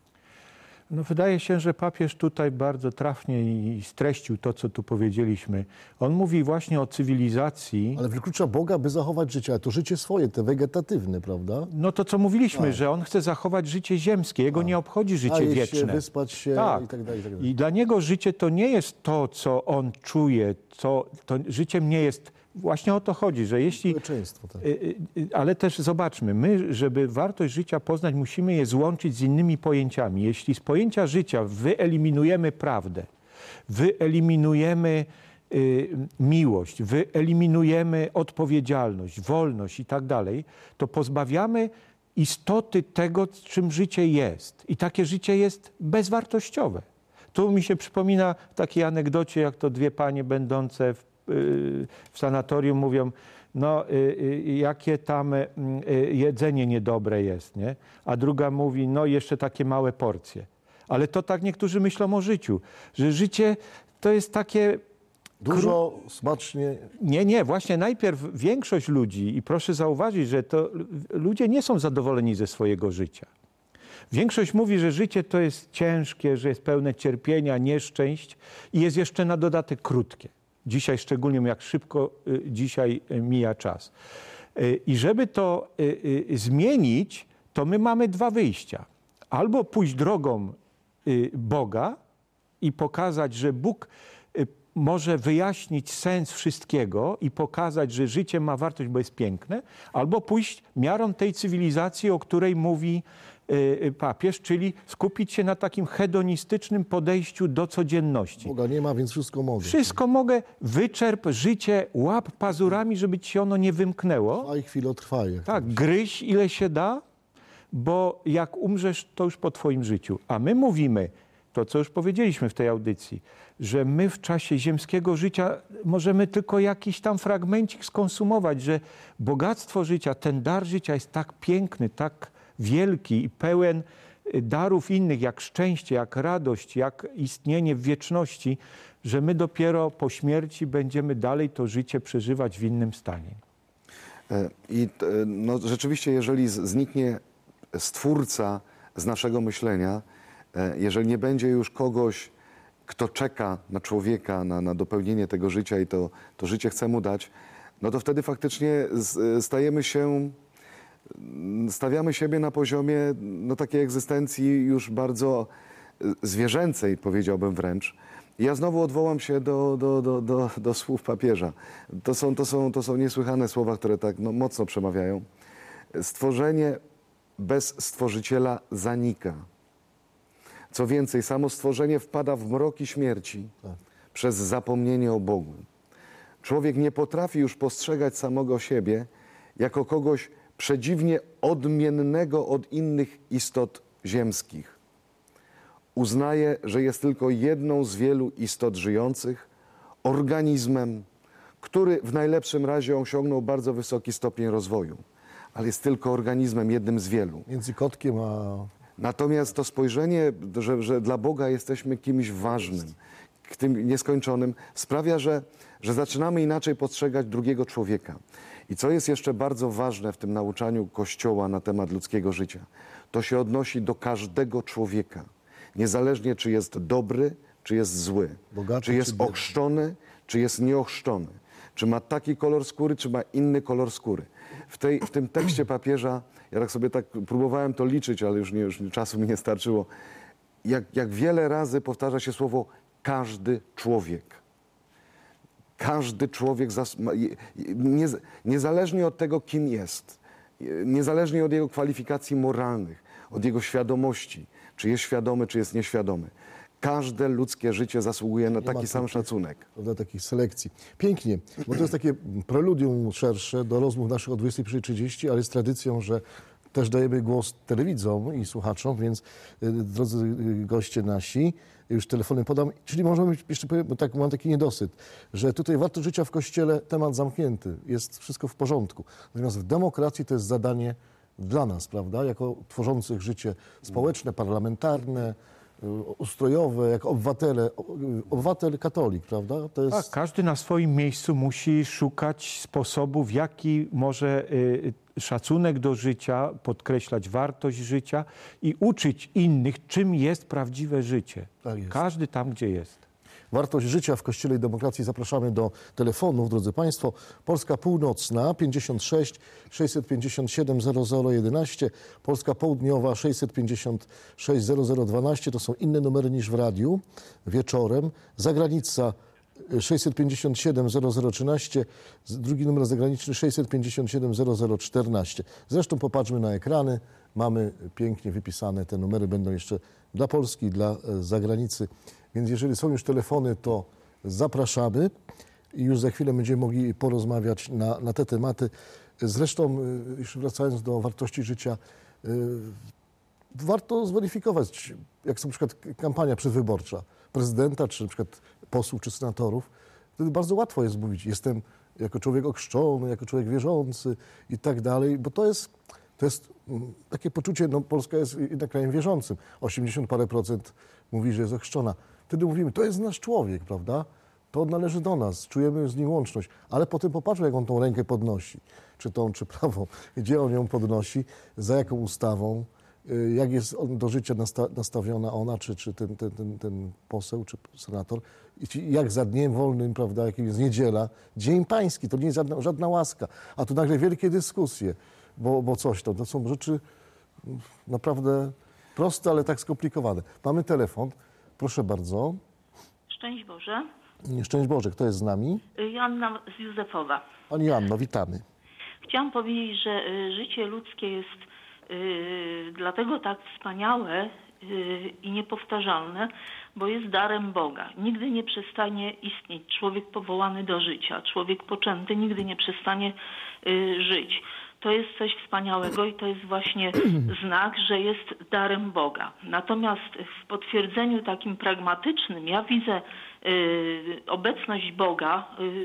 No, wydaje się, że papież tutaj bardzo trafnie i streścił to, co tu powiedzieliśmy. On mówi właśnie o cywilizacji. Ale wyklucza Boga, by zachować życie, ale to życie swoje, te wegetatywne, prawda? No to, co mówiliśmy, że on chce zachować życie ziemskie. Jego nie obchodzi życie wieczne. Się, wyspać się tak. i tak dalej, i tak dalej. I dla niego życie to nie jest to, co on czuje. To życiem nie jest... Właśnie o to chodzi, że jeśli... Społeczeństwo, tak. Ale też zobaczmy, my, żeby wartość życia poznać, musimy je złączyć z innymi pojęciami. Jeśli z pojęcia życia wyeliminujemy prawdę, wyeliminujemy miłość, wyeliminujemy odpowiedzialność, wolność i tak dalej, to pozbawiamy istoty tego, czym życie jest. I takie życie jest bezwartościowe. Tu mi się przypomina w takiej anegdocie, jak to dwie panie będące w sanatorium mówią, no jakie tam jedzenie niedobre jest, nie? A druga mówi, no jeszcze takie małe porcje. Ale to tak niektórzy myślą o życiu, że życie to jest takie... Dużo, smacznie. Nie, właśnie najpierw większość ludzi, i proszę zauważyć, że to ludzie nie są zadowoleni ze swojego życia. Większość mówi, że życie to jest ciężkie, że jest pełne cierpienia, nieszczęść i jest jeszcze na dodatek krótkie. Dzisiaj szczególnie, jak szybko dzisiaj mija czas. I żeby to zmienić, to my mamy dwa wyjścia. Albo pójść drogą Boga i pokazać, że Bóg może wyjaśnić sens wszystkiego i pokazać, że życie ma wartość, bo jest piękne, albo pójść miarą tej cywilizacji, o której mówi papież, czyli skupić się na takim hedonistycznym podejściu do codzienności. Boga nie ma, więc wszystko mogę. Wszystko mogę, wyczerp życie, łap pazurami, żeby ci ono nie wymknęło. A i chwilę trwa. Tak, gryź ile się da, bo jak umrzesz, to już po twoim życiu. A my mówimy, to co już powiedzieliśmy w tej audycji, że my w czasie ziemskiego życia możemy tylko jakiś tam fragmencik skonsumować, że bogactwo życia, ten dar życia jest tak piękny, tak wielki i pełen darów innych, jak szczęście, jak radość, jak istnienie w wieczności, że my dopiero po śmierci będziemy dalej to życie przeżywać w innym stanie. I no, rzeczywiście, jeżeli zniknie Stwórca z naszego myślenia, jeżeli nie będzie już kogoś, kto czeka na człowieka, na dopełnienie tego życia i to życie chce mu dać, no to wtedy faktycznie stawiamy siebie na poziomie no, takiej egzystencji już bardzo zwierzęcej, powiedziałbym wręcz. I ja znowu odwołam się do słów papieża. To są niesłychane słowa, które tak no, mocno przemawiają. Stworzenie bez Stworzyciela zanika. Co więcej, samo stworzenie wpada w mroki śmierci przez zapomnienie o Bogu. Człowiek nie potrafi już postrzegać samego siebie jako kogoś przedziwnie odmiennego od innych istot ziemskich. Uznaje, że jest tylko jedną z wielu istot żyjących, organizmem, który w najlepszym razie osiągnął bardzo wysoki stopień rozwoju, ale jest tylko organizmem, jednym z wielu. Między kotkiem a... Natomiast to spojrzenie, że dla Boga jesteśmy kimś ważnym, tym nieskończonym, sprawia, że zaczynamy inaczej postrzegać drugiego człowieka. I co jest jeszcze bardzo ważne w tym nauczaniu Kościoła na temat ludzkiego życia, to się odnosi do każdego człowieka. Niezależnie, czy jest dobry, czy jest zły, Bogaty, czy jest czy biedny. ochrzczony, czy jest nieochrzczony, czy ma taki kolor skóry, czy ma inny kolor skóry. W tym tekście papieża, ja tak sobie próbowałem to liczyć, ale już czasu mi nie starczyło, jak wiele razy powtarza się słowo każdy człowiek. Każdy człowiek, niezależnie od tego, kim jest, niezależnie od jego kwalifikacji moralnych, od jego świadomości, czy jest świadomy, czy jest nieświadomy. Każde ludzkie życie zasługuje na taki sam szacunek. Prawda, takiej selekcji. Pięknie, bo to jest takie preludium szersze do rozmów naszych o 21:30, ale jest tradycją, że też dajemy głos telewidzom i słuchaczom, więc drodzy goście nasi, już telefony podam, czyli możemy jeszcze powiedzieć, bo tak mam taki niedosyt, że tutaj wartość życia w Kościele, temat zamknięty, jest wszystko w porządku. Natomiast w demokracji to jest zadanie dla nas, prawda, jako tworzących życie społeczne, parlamentarne, ustrojowe, jak obywatele, obywatel katolik, prawda? To jest... Tak, każdy na swoim miejscu musi szukać sposobu, w jaki może szacunek do życia, podkreślać wartość życia i uczyć innych, czym jest prawdziwe życie. Tak jest. Każdy tam, gdzie jest. Wartość życia w Kościele i demokracji. Zapraszamy do telefonów, drodzy Państwo. Polska Północna 56 657 0011, Polska Południowa 656 0012. To są inne numery niż w radiu wieczorem. Zagranica 657 0013, drugi numer zagraniczny 657 0014. Zresztą popatrzmy na ekrany. Mamy pięknie wypisane te numery, będą jeszcze dla Polski i dla zagranicy. Więc jeżeli są już telefony, to zapraszamy i już za chwilę będziemy mogli porozmawiać na te tematy. Zresztą, już wracając do wartości życia, warto zweryfikować, jak są na przykład kampania przedwyborcza prezydenta, czy na przykład posłów, czy senatorów. Wtedy bardzo łatwo jest mówić, jestem jako człowiek ochrzczony, jako człowiek wierzący i tak dalej, bo to jest takie poczucie, no Polska jest jednak krajem wierzącym. 80 parę procent mówi, że jest ochrzczona. Wtedy mówimy, to jest nasz człowiek, prawda? To należy do nas, czujemy z nim łączność. Ale potem popatrzmy, jak on tą rękę podnosi, czy tą, czy prawą, gdzie on ją podnosi, za jaką ustawą, jak jest do życia nastawiona ona, czy ten poseł, czy senator, i jak za dniem wolnym, prawda, jakim jest niedziela, dzień pański, to nie jest żadna łaska, a tu nagle wielkie dyskusje, bo coś to są rzeczy naprawdę proste, ale tak skomplikowane. Mamy telefon, proszę bardzo. Szczęść Boże. Szczęść Boże, kto jest z nami? Joanna z Józefowa. Pani Joanno, witamy. Chciałam powiedzieć, że życie ludzkie jest dlatego tak wspaniałe i niepowtarzalne, bo jest darem Boga. Nigdy nie przestanie istnieć człowiek powołany do życia. Człowiek poczęty nigdy nie przestanie żyć. To jest coś wspaniałego i to jest właśnie znak, że jest darem Boga. Natomiast w potwierdzeniu takim pragmatycznym ja widzę obecność Boga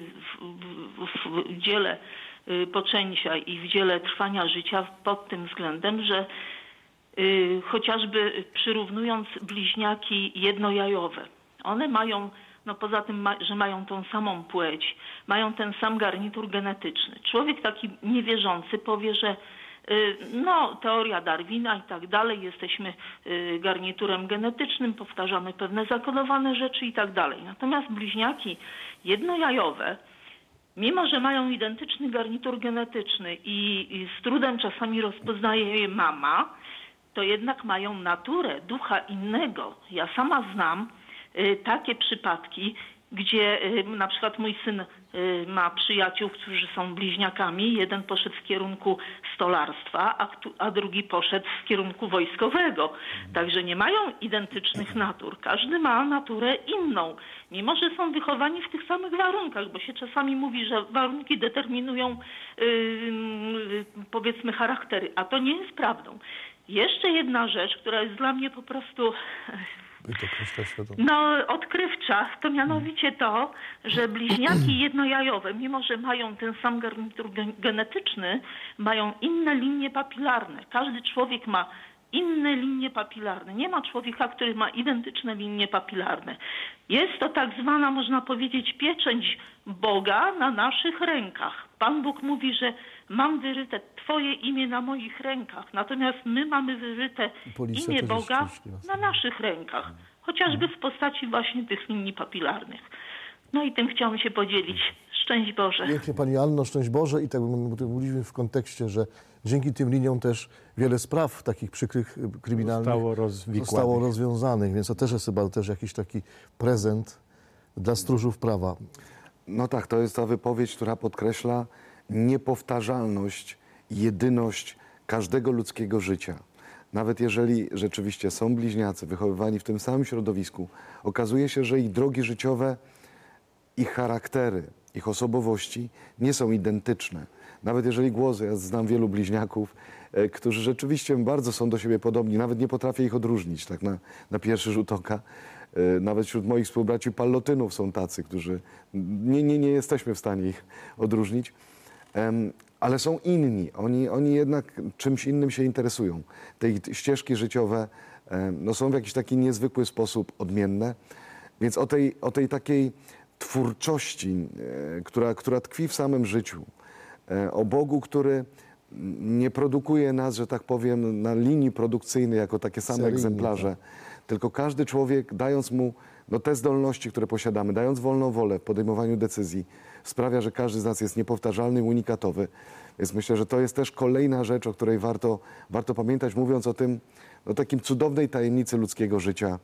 w dziele poczęcia i w dziele trwania życia pod tym względem, że chociażby przyrównując bliźniaki jednojajowe, one mają, no poza tym, że mają tą samą płeć, mają ten sam garnitur genetyczny. Człowiek taki niewierzący powie, że no, teoria Darwina i tak dalej, jesteśmy garniturem genetycznym, powtarzamy pewne zakodowane rzeczy i tak dalej. Natomiast bliźniaki jednojajowe, mimo że mają identyczny garnitur genetyczny i z trudem czasami rozpoznaje je mama, to jednak mają naturę, ducha innego. Ja sama znam takie przypadki, gdzie na przykład mój syn ma przyjaciół, którzy są bliźniakami. Jeden poszedł w kierunku stolarstwa, a drugi poszedł w kierunku wojskowego. Także nie mają identycznych natur. Każdy ma naturę inną, mimo że są wychowani w tych samych warunkach, bo się czasami mówi, że warunki determinują powiedzmy charaktery, a to nie jest prawdą. Jeszcze jedna rzecz, która jest dla mnie po prostu No, odkrywcza, to mianowicie to, że bliźniaki jednojajowe, mimo że mają ten sam garnitur genetyczny, mają inne linie papilarne. Każdy człowiek ma inne linie papilarne. Nie ma człowieka, który ma identyczne linie papilarne. Jest to tak zwana, można powiedzieć, pieczęć Boga na naszych rękach. Pan Bóg mówi, że mam wyryte Twoje imię na moich rękach, natomiast my mamy wyryte imię Boga na naszych rękach, chociażby w postaci właśnie tych linii papilarnych. No i tym chciałam się podzielić. Szczęść Boże. Pięknie Pani Anno, szczęść Boże. I tak mówiliśmy w kontekście, że dzięki tym liniom też wiele spraw takich przykrych, kryminalnych zostało rozwiązanych, więc to też jest chyba jakiś taki prezent dla stróżów prawa. No tak, to jest ta wypowiedź, która podkreśla niepowtarzalność, jedyność każdego ludzkiego życia. Nawet jeżeli rzeczywiście są bliźniacy wychowywani w tym samym środowisku, okazuje się, że ich drogi życiowe, ich charaktery, ich osobowości nie są identyczne. Nawet jeżeli głosy, ja znam wielu bliźniaków, którzy rzeczywiście bardzo są do siebie podobni, nawet nie potrafię ich odróżnić tak na pierwszy rzut oka. Nawet wśród moich współbraci pallotynów są tacy, którzy nie jesteśmy w stanie ich odróżnić. Ale są inni. Oni jednak czymś innym się interesują. Te ich ścieżki życiowe no, są w jakiś taki niezwykły sposób odmienne. Więc o tej takiej twórczości, która tkwi w samym życiu, o Bogu, który nie produkuje nas, że tak powiem, na linii produkcyjnej jako takie same egzemplarze, tylko każdy człowiek, dając mu te zdolności, które posiadamy, dając wolną wolę w podejmowaniu decyzji, sprawia, że każdy z nas jest niepowtarzalny, unikatowy. Więc myślę, że to jest też kolejna rzecz, o której warto pamiętać, mówiąc o tym, takim cudownej tajemnicy ludzkiego życia,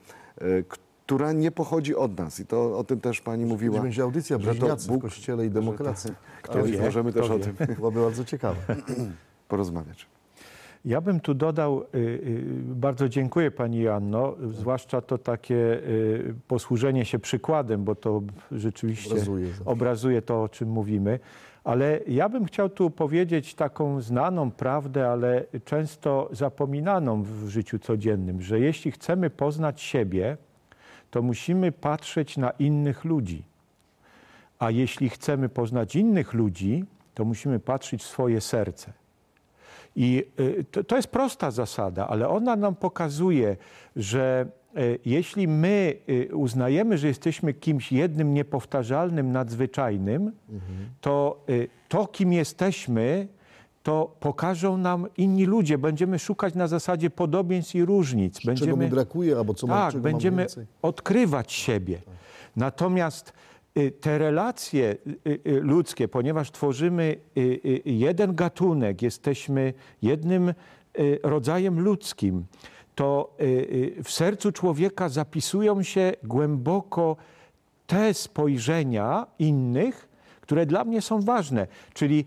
która nie pochodzi od nas. I to o tym też Pani mówiła. Będzie audycja bliźniacy w Kościele i demokracji. Możemy też o tym byłoby bardzo ciekawe porozmawiać. Ja bym tu dodał, bardzo dziękuję Pani Joanno, zwłaszcza to takie posłużenie się przykładem, bo to rzeczywiście obrazuje to, o czym mówimy. Ale ja bym chciał tu powiedzieć taką znaną prawdę, ale często zapominaną w życiu codziennym, że jeśli chcemy poznać siebie, to musimy patrzeć na innych ludzi. A jeśli chcemy poznać innych ludzi, to musimy patrzeć w swoje serce. I to jest prosta zasada, ale ona nam pokazuje, że jeśli my uznajemy, że jesteśmy kimś jednym, niepowtarzalnym, nadzwyczajnym, to kim jesteśmy, to pokażą nam inni ludzie. Będziemy szukać na zasadzie podobieństw i różnic. Czego mi brakuje, albo co mam, czego będziemy mam więcej. odkrywać siebie. Natomiast te relacje ludzkie, ponieważ tworzymy jeden gatunek, jesteśmy jednym rodzajem ludzkim, to w sercu człowieka zapisują się głęboko te spojrzenia innych, które dla mnie są ważne. Czyli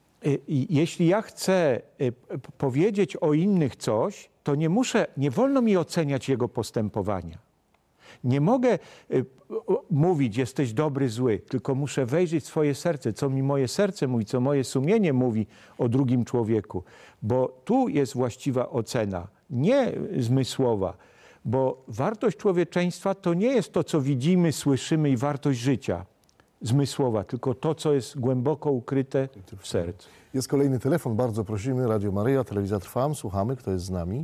jeśli ja chcę powiedzieć o innych coś, to nie wolno mi oceniać jego postępowania. Nie mogę mówić, jesteś dobry, zły, tylko muszę wejrzeć w swoje serce, co mi moje serce mówi, co moje sumienie mówi o drugim człowieku. Bo tu jest właściwa ocena, nie zmysłowa. Bo wartość człowieczeństwa to nie jest to, co widzimy, słyszymy i wartość życia zmysłowa, tylko to, co jest głęboko ukryte w sercu. Jest kolejny telefon, bardzo prosimy. Radio Maryja, telewizja Trwam, słuchamy, kto jest z nami.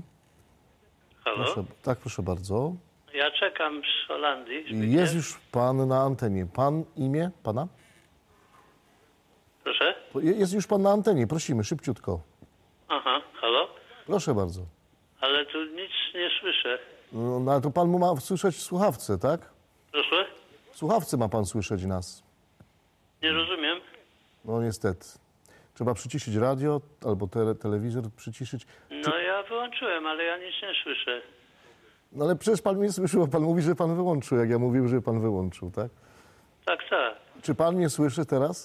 Halo? Proszę bardzo. Ja czekam z Holandii. Jest już pan na antenie. Pan, imię pana? Proszę? Jest już pan na antenie, prosimy, szybciutko. Aha, halo? Proszę bardzo. Ale tu nic nie słyszę. No ale to pan ma słyszeć w słuchawce, tak? Proszę? W słuchawce ma pan słyszeć nas. Nie rozumiem. No niestety. Trzeba przyciszyć radio albo telewizor przyciszyć. No ja wyłączyłem, ale ja nic nie słyszę. No ale przecież pan mnie słyszy, bo pan mówi, że pan wyłączył, jak ja mówił, że pan wyłączył, tak? Tak, tak. Czy pan mnie słyszy teraz?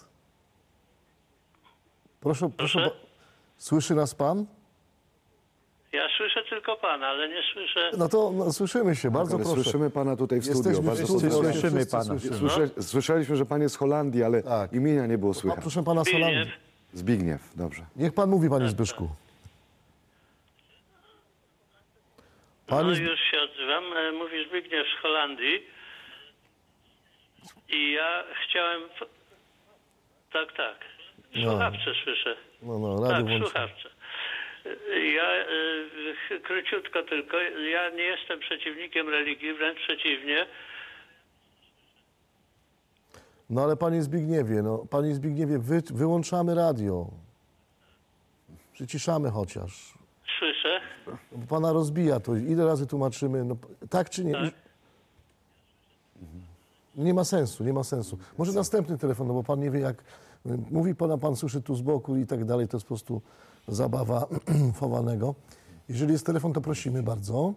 Proszę. Słyszy nas pan? Ja słyszę tylko pana, ale nie słyszę... No to słyszymy się, bardzo proszę. Słyszymy pana tutaj w studiu. Słyszymy pana. Słyszeliśmy, że pan jest z Holandii, ale imienia nie było słychać. Proszę pana z Holandii. Zbigniew, dobrze. Niech pan mówi, panie Zbyszku. Pani... No już się odzywam. Mówisz Zbigniew z Holandii. I ja chciałem... Tak. W słuchawce słyszę. radio Tak, w włączone. słuchawce. Ja króciutko tylko. Ja nie jestem przeciwnikiem religii, wręcz przeciwnie. No ale panie Zbigniewie, wyłączamy radio. Przyciszamy chociaż. Słyszę. Bo pana rozbija to. Ile razy tłumaczymy? No, tak czy nie? Tak. Nie ma sensu. Może następny telefon, no bo pan nie wie jak... Mówi pan słyszy tu z boku i tak dalej. To jest po prostu zabawa chowanego. Jeżeli jest telefon, to prosimy bardzo.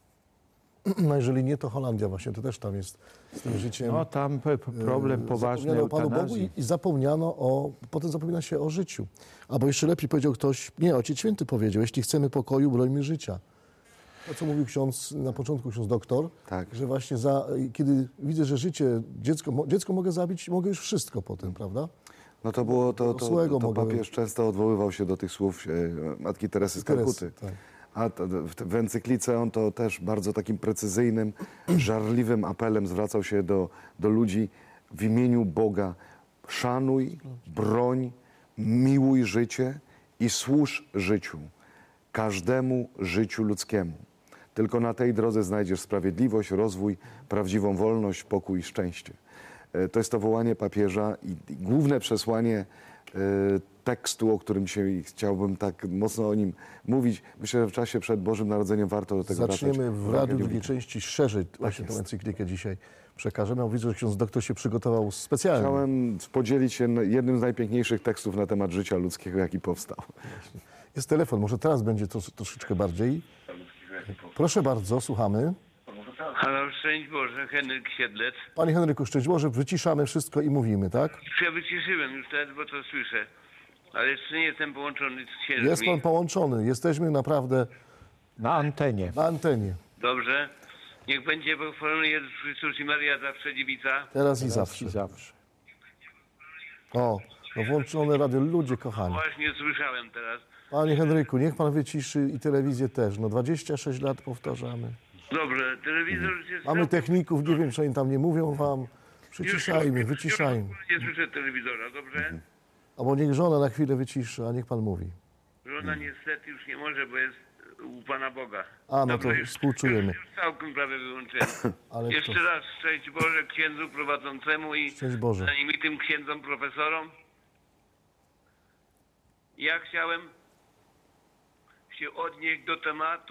No jeżeli nie, to Holandia właśnie. To też tam jest z tym życiem. No tam problem poważny Zapomniano o Panu Bogu eutanazji. i zapomniano potem zapomina się o życiu. Albo jeszcze lepiej powiedział ktoś, nie, Ojciec Święty powiedział, jeśli chcemy pokoju, brońmy życia. To, co mówił ksiądz na początku, ksiądz doktor, Tak. że właśnie kiedy widzę, że dziecko mogę zabić, mogę już wszystko potem, prawda? No to było, to mogę- papież często odwoływał się do tych słów matki Teresy z Kalkuty. Tak. A w encyklice on to też bardzo takim precyzyjnym, żarliwym apelem zwracał się do ludzi w imieniu Boga. Szanuj, broń, miłuj życie i służ życiu, każdemu życiu ludzkiemu. Tylko na tej drodze znajdziesz sprawiedliwość, rozwój, prawdziwą wolność, pokój i szczęście. To jest to wołanie papieża i główne przesłanie tekstu, o którym dzisiaj chciałbym tak mocno o nim mówić. Myślę, że w czasie przed Bożym Narodzeniem warto do tego Zaczniemy w radiu drugiej części. części szerzej właśnie tą encyklikę dzisiaj przekażemy. Ja widzę, że ksiądz doktor się przygotował specjalnie. Chciałem podzielić się jednym z najpiękniejszych tekstów na temat życia ludzkiego, jaki powstał. Jest telefon, może teraz będzie to troszeczkę bardziej. Proszę bardzo, słuchamy. Halo, szczęść Boże, Henryk Siedlec. Panie Henryku, szczęść Boże, wyciszamy wszystko i mówimy, tak? Ja wyciszyłem już teraz, bo to słyszę. Ale jeszcze nie jestem połączony z księżmi. Jest pan połączony, jesteśmy naprawdę Na antenie. na antenie. Dobrze. Niech będzie pochwalony Jezus Chrystus i Maria zawsze dziewica. Teraz i zawsze. I zawsze. O, no włączone radio, ludzie kochani. Właśnie słyszałem teraz. Panie Henryku, niech pan wyciszy i telewizję też. No 26 lat powtarzamy. Dobrze, telewizor już jest... Mamy techników, nie wiem, czy oni tam nie mówią wam. Przyciszajmy, Już wyciszajmy. nie słyszę telewizora, dobrze? Albo niech żona na chwilę wyciszy, a niech pan mówi. Żona niestety już nie może, bo jest u Pana Boga. A, no Dobrze, to współczujemy. Już całkiem prawie wyłączyłem. Ale Jeszcze to- raz szczęść Boże księdzu prowadzącemu i Szczęść Boże. znamienitym księdzom profesorom. Ja chciałem się odnieść do tematu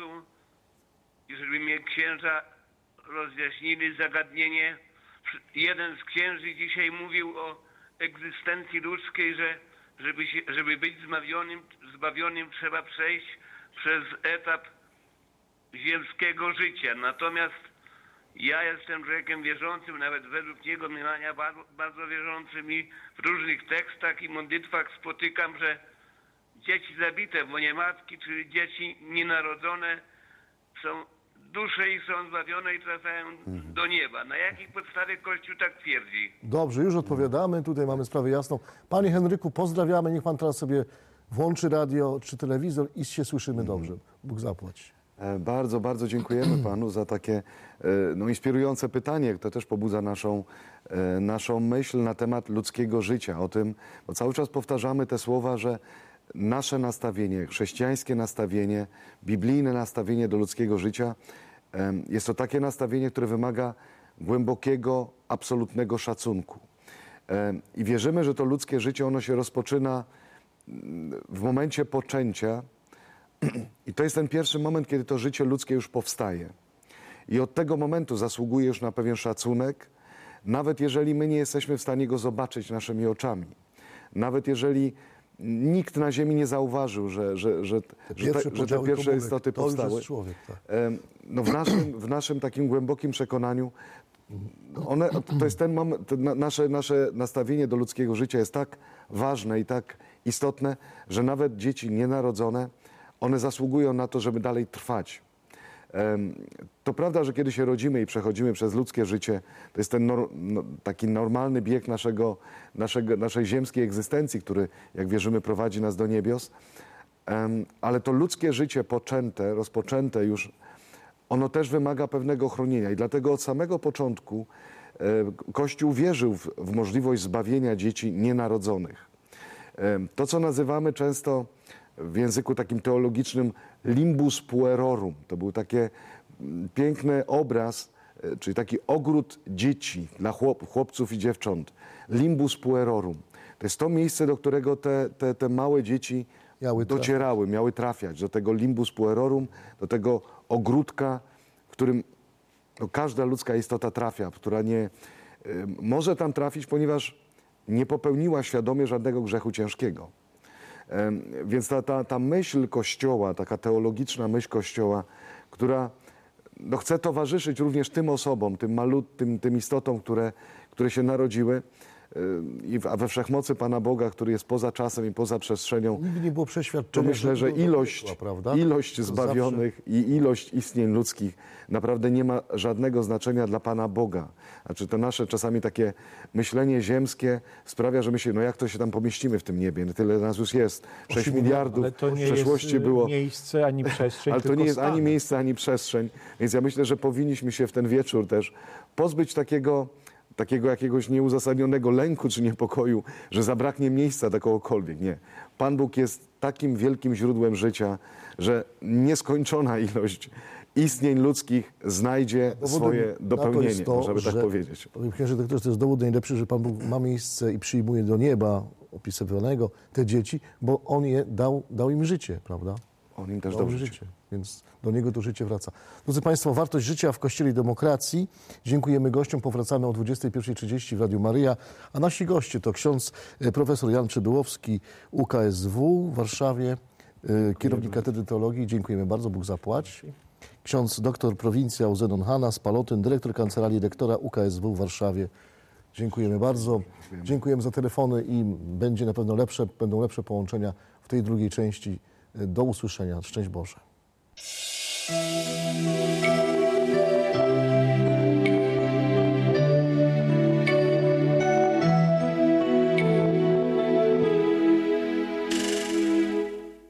i żeby mnie księża rozjaśnili zagadnienie. Jeden z księży dzisiaj mówił o egzystencji ludzkiej, że żeby być zbawionym trzeba przejść przez etap ziemskiego życia. Natomiast ja jestem człowiekiem wierzącym, nawet według niego mniemania bardzo wierzącym i w różnych tekstach i modlitwach spotykam, że dzieci zabite w łonie matki, czyli dzieci nienarodzone są dusze i są zbawione i trafiają do nieba. Na jakiej podstawie Kościół tak twierdzi? Dobrze, już odpowiadamy. Tutaj mamy sprawę jasną. Panie Henryku, pozdrawiamy. Niech pan teraz sobie włączy radio czy telewizor i się słyszymy dobrze. Bóg zapłać. Bardzo, bardzo dziękujemy panu za takie inspirujące pytanie. To też pobudza naszą myśl na temat ludzkiego życia. O tym, bo cały czas powtarzamy te słowa, że nasze nastawienie, chrześcijańskie nastawienie, biblijne nastawienie do ludzkiego życia jest to takie nastawienie, które wymaga głębokiego, absolutnego szacunku. I wierzymy, że to ludzkie życie, ono się rozpoczyna w momencie poczęcia i to jest ten pierwszy moment, kiedy to życie ludzkie już powstaje. I od tego momentu zasługuje już na pewien szacunek, nawet jeżeli my nie jesteśmy w stanie go zobaczyć naszymi oczami. Nawet jeżeli nikt na ziemi nie zauważył, że te pierwsze istoty powstały. To już jest człowiek, tak. No w naszym takim głębokim przekonaniu to jest ten moment, nasze nastawienie do ludzkiego życia jest tak ważne i tak istotne, że nawet dzieci nienarodzone, one zasługują na to, żeby dalej trwać. To prawda, że kiedy się rodzimy i przechodzimy przez ludzkie życie, to jest ten taki normalny bieg naszej ziemskiej egzystencji, który, jak wierzymy, prowadzi nas do niebios. Ale to ludzkie życie poczęte, rozpoczęte już, ono też wymaga pewnego chronienia i dlatego od samego początku Kościół wierzył w możliwość zbawienia dzieci nienarodzonych. To, co nazywamy często w języku takim teologicznym limbus puerorum, to był taki piękny obraz, czyli taki ogród dzieci dla chłopców i dziewcząt. Limbus puerorum. To jest to miejsce, do którego te małe dzieci docierały, miały trafiać. Do tego limbus puerorum, do tego ogródka, w którym każda ludzka istota trafia, która nie może tam trafić, ponieważ nie popełniła świadomie żadnego grzechu ciężkiego. Więc ta myśl Kościoła, taka teologiczna myśl Kościoła, która chce towarzyszyć również tym osobom, tym istotom, które się narodziły, a we wszechmocy Pana Boga, który jest poza czasem i poza przestrzenią, nigdy nie było przeświadczenia, to myślę, że ilość zbawionych i ilość istnień ludzkich naprawdę nie ma żadnego znaczenia dla Pana Boga. Znaczy to nasze czasami takie myślenie ziemskie sprawia, że my się, no jak to się tam pomieścimy w tym niebie? Tyle nas już jest. 6 miliardów ale to nie w przeszłości jest było. miejsce ani przestrzeń, Ale to nie jest ani miejsce, ani przestrzeń. Więc ja myślę, że powinniśmy się w ten wieczór też pozbyć takiego jakiegoś nieuzasadnionego lęku czy niepokoju, że zabraknie miejsca dla kogokolwiek. Nie. Pan Bóg jest takim wielkim źródłem życia, że nieskończona ilość istnień ludzkich znajdzie swoje dopełnienie, można by tak powiedzieć. Panie księże doktorze, to jest dowód najlepszy, że Pan Bóg ma miejsce i przyjmuje do nieba opisywanego te dzieci, bo On je dał im życie, prawda? On im też dał życie. Więc do Niego to życie wraca. Drodzy Państwo, wartość życia w Kościele i demokracji. Dziękujemy gościom. Powracamy o 21:30 w Radiu Maryja. A nasi goście to ksiądz profesor Jan Przybyłowski, UKSW w Warszawie, kierownik Katedry Teologii. Dziękujemy bardzo, Bóg zapłać. Ksiądz doktor prowincjał Zenon Hanna z Palotyn, dyrektor kancelarii rektora UKSW w Warszawie. Dziękujemy bardzo. Dziękujemy za telefony i będą lepsze połączenia w tej drugiej części. Do usłyszenia. Szczęść Boże.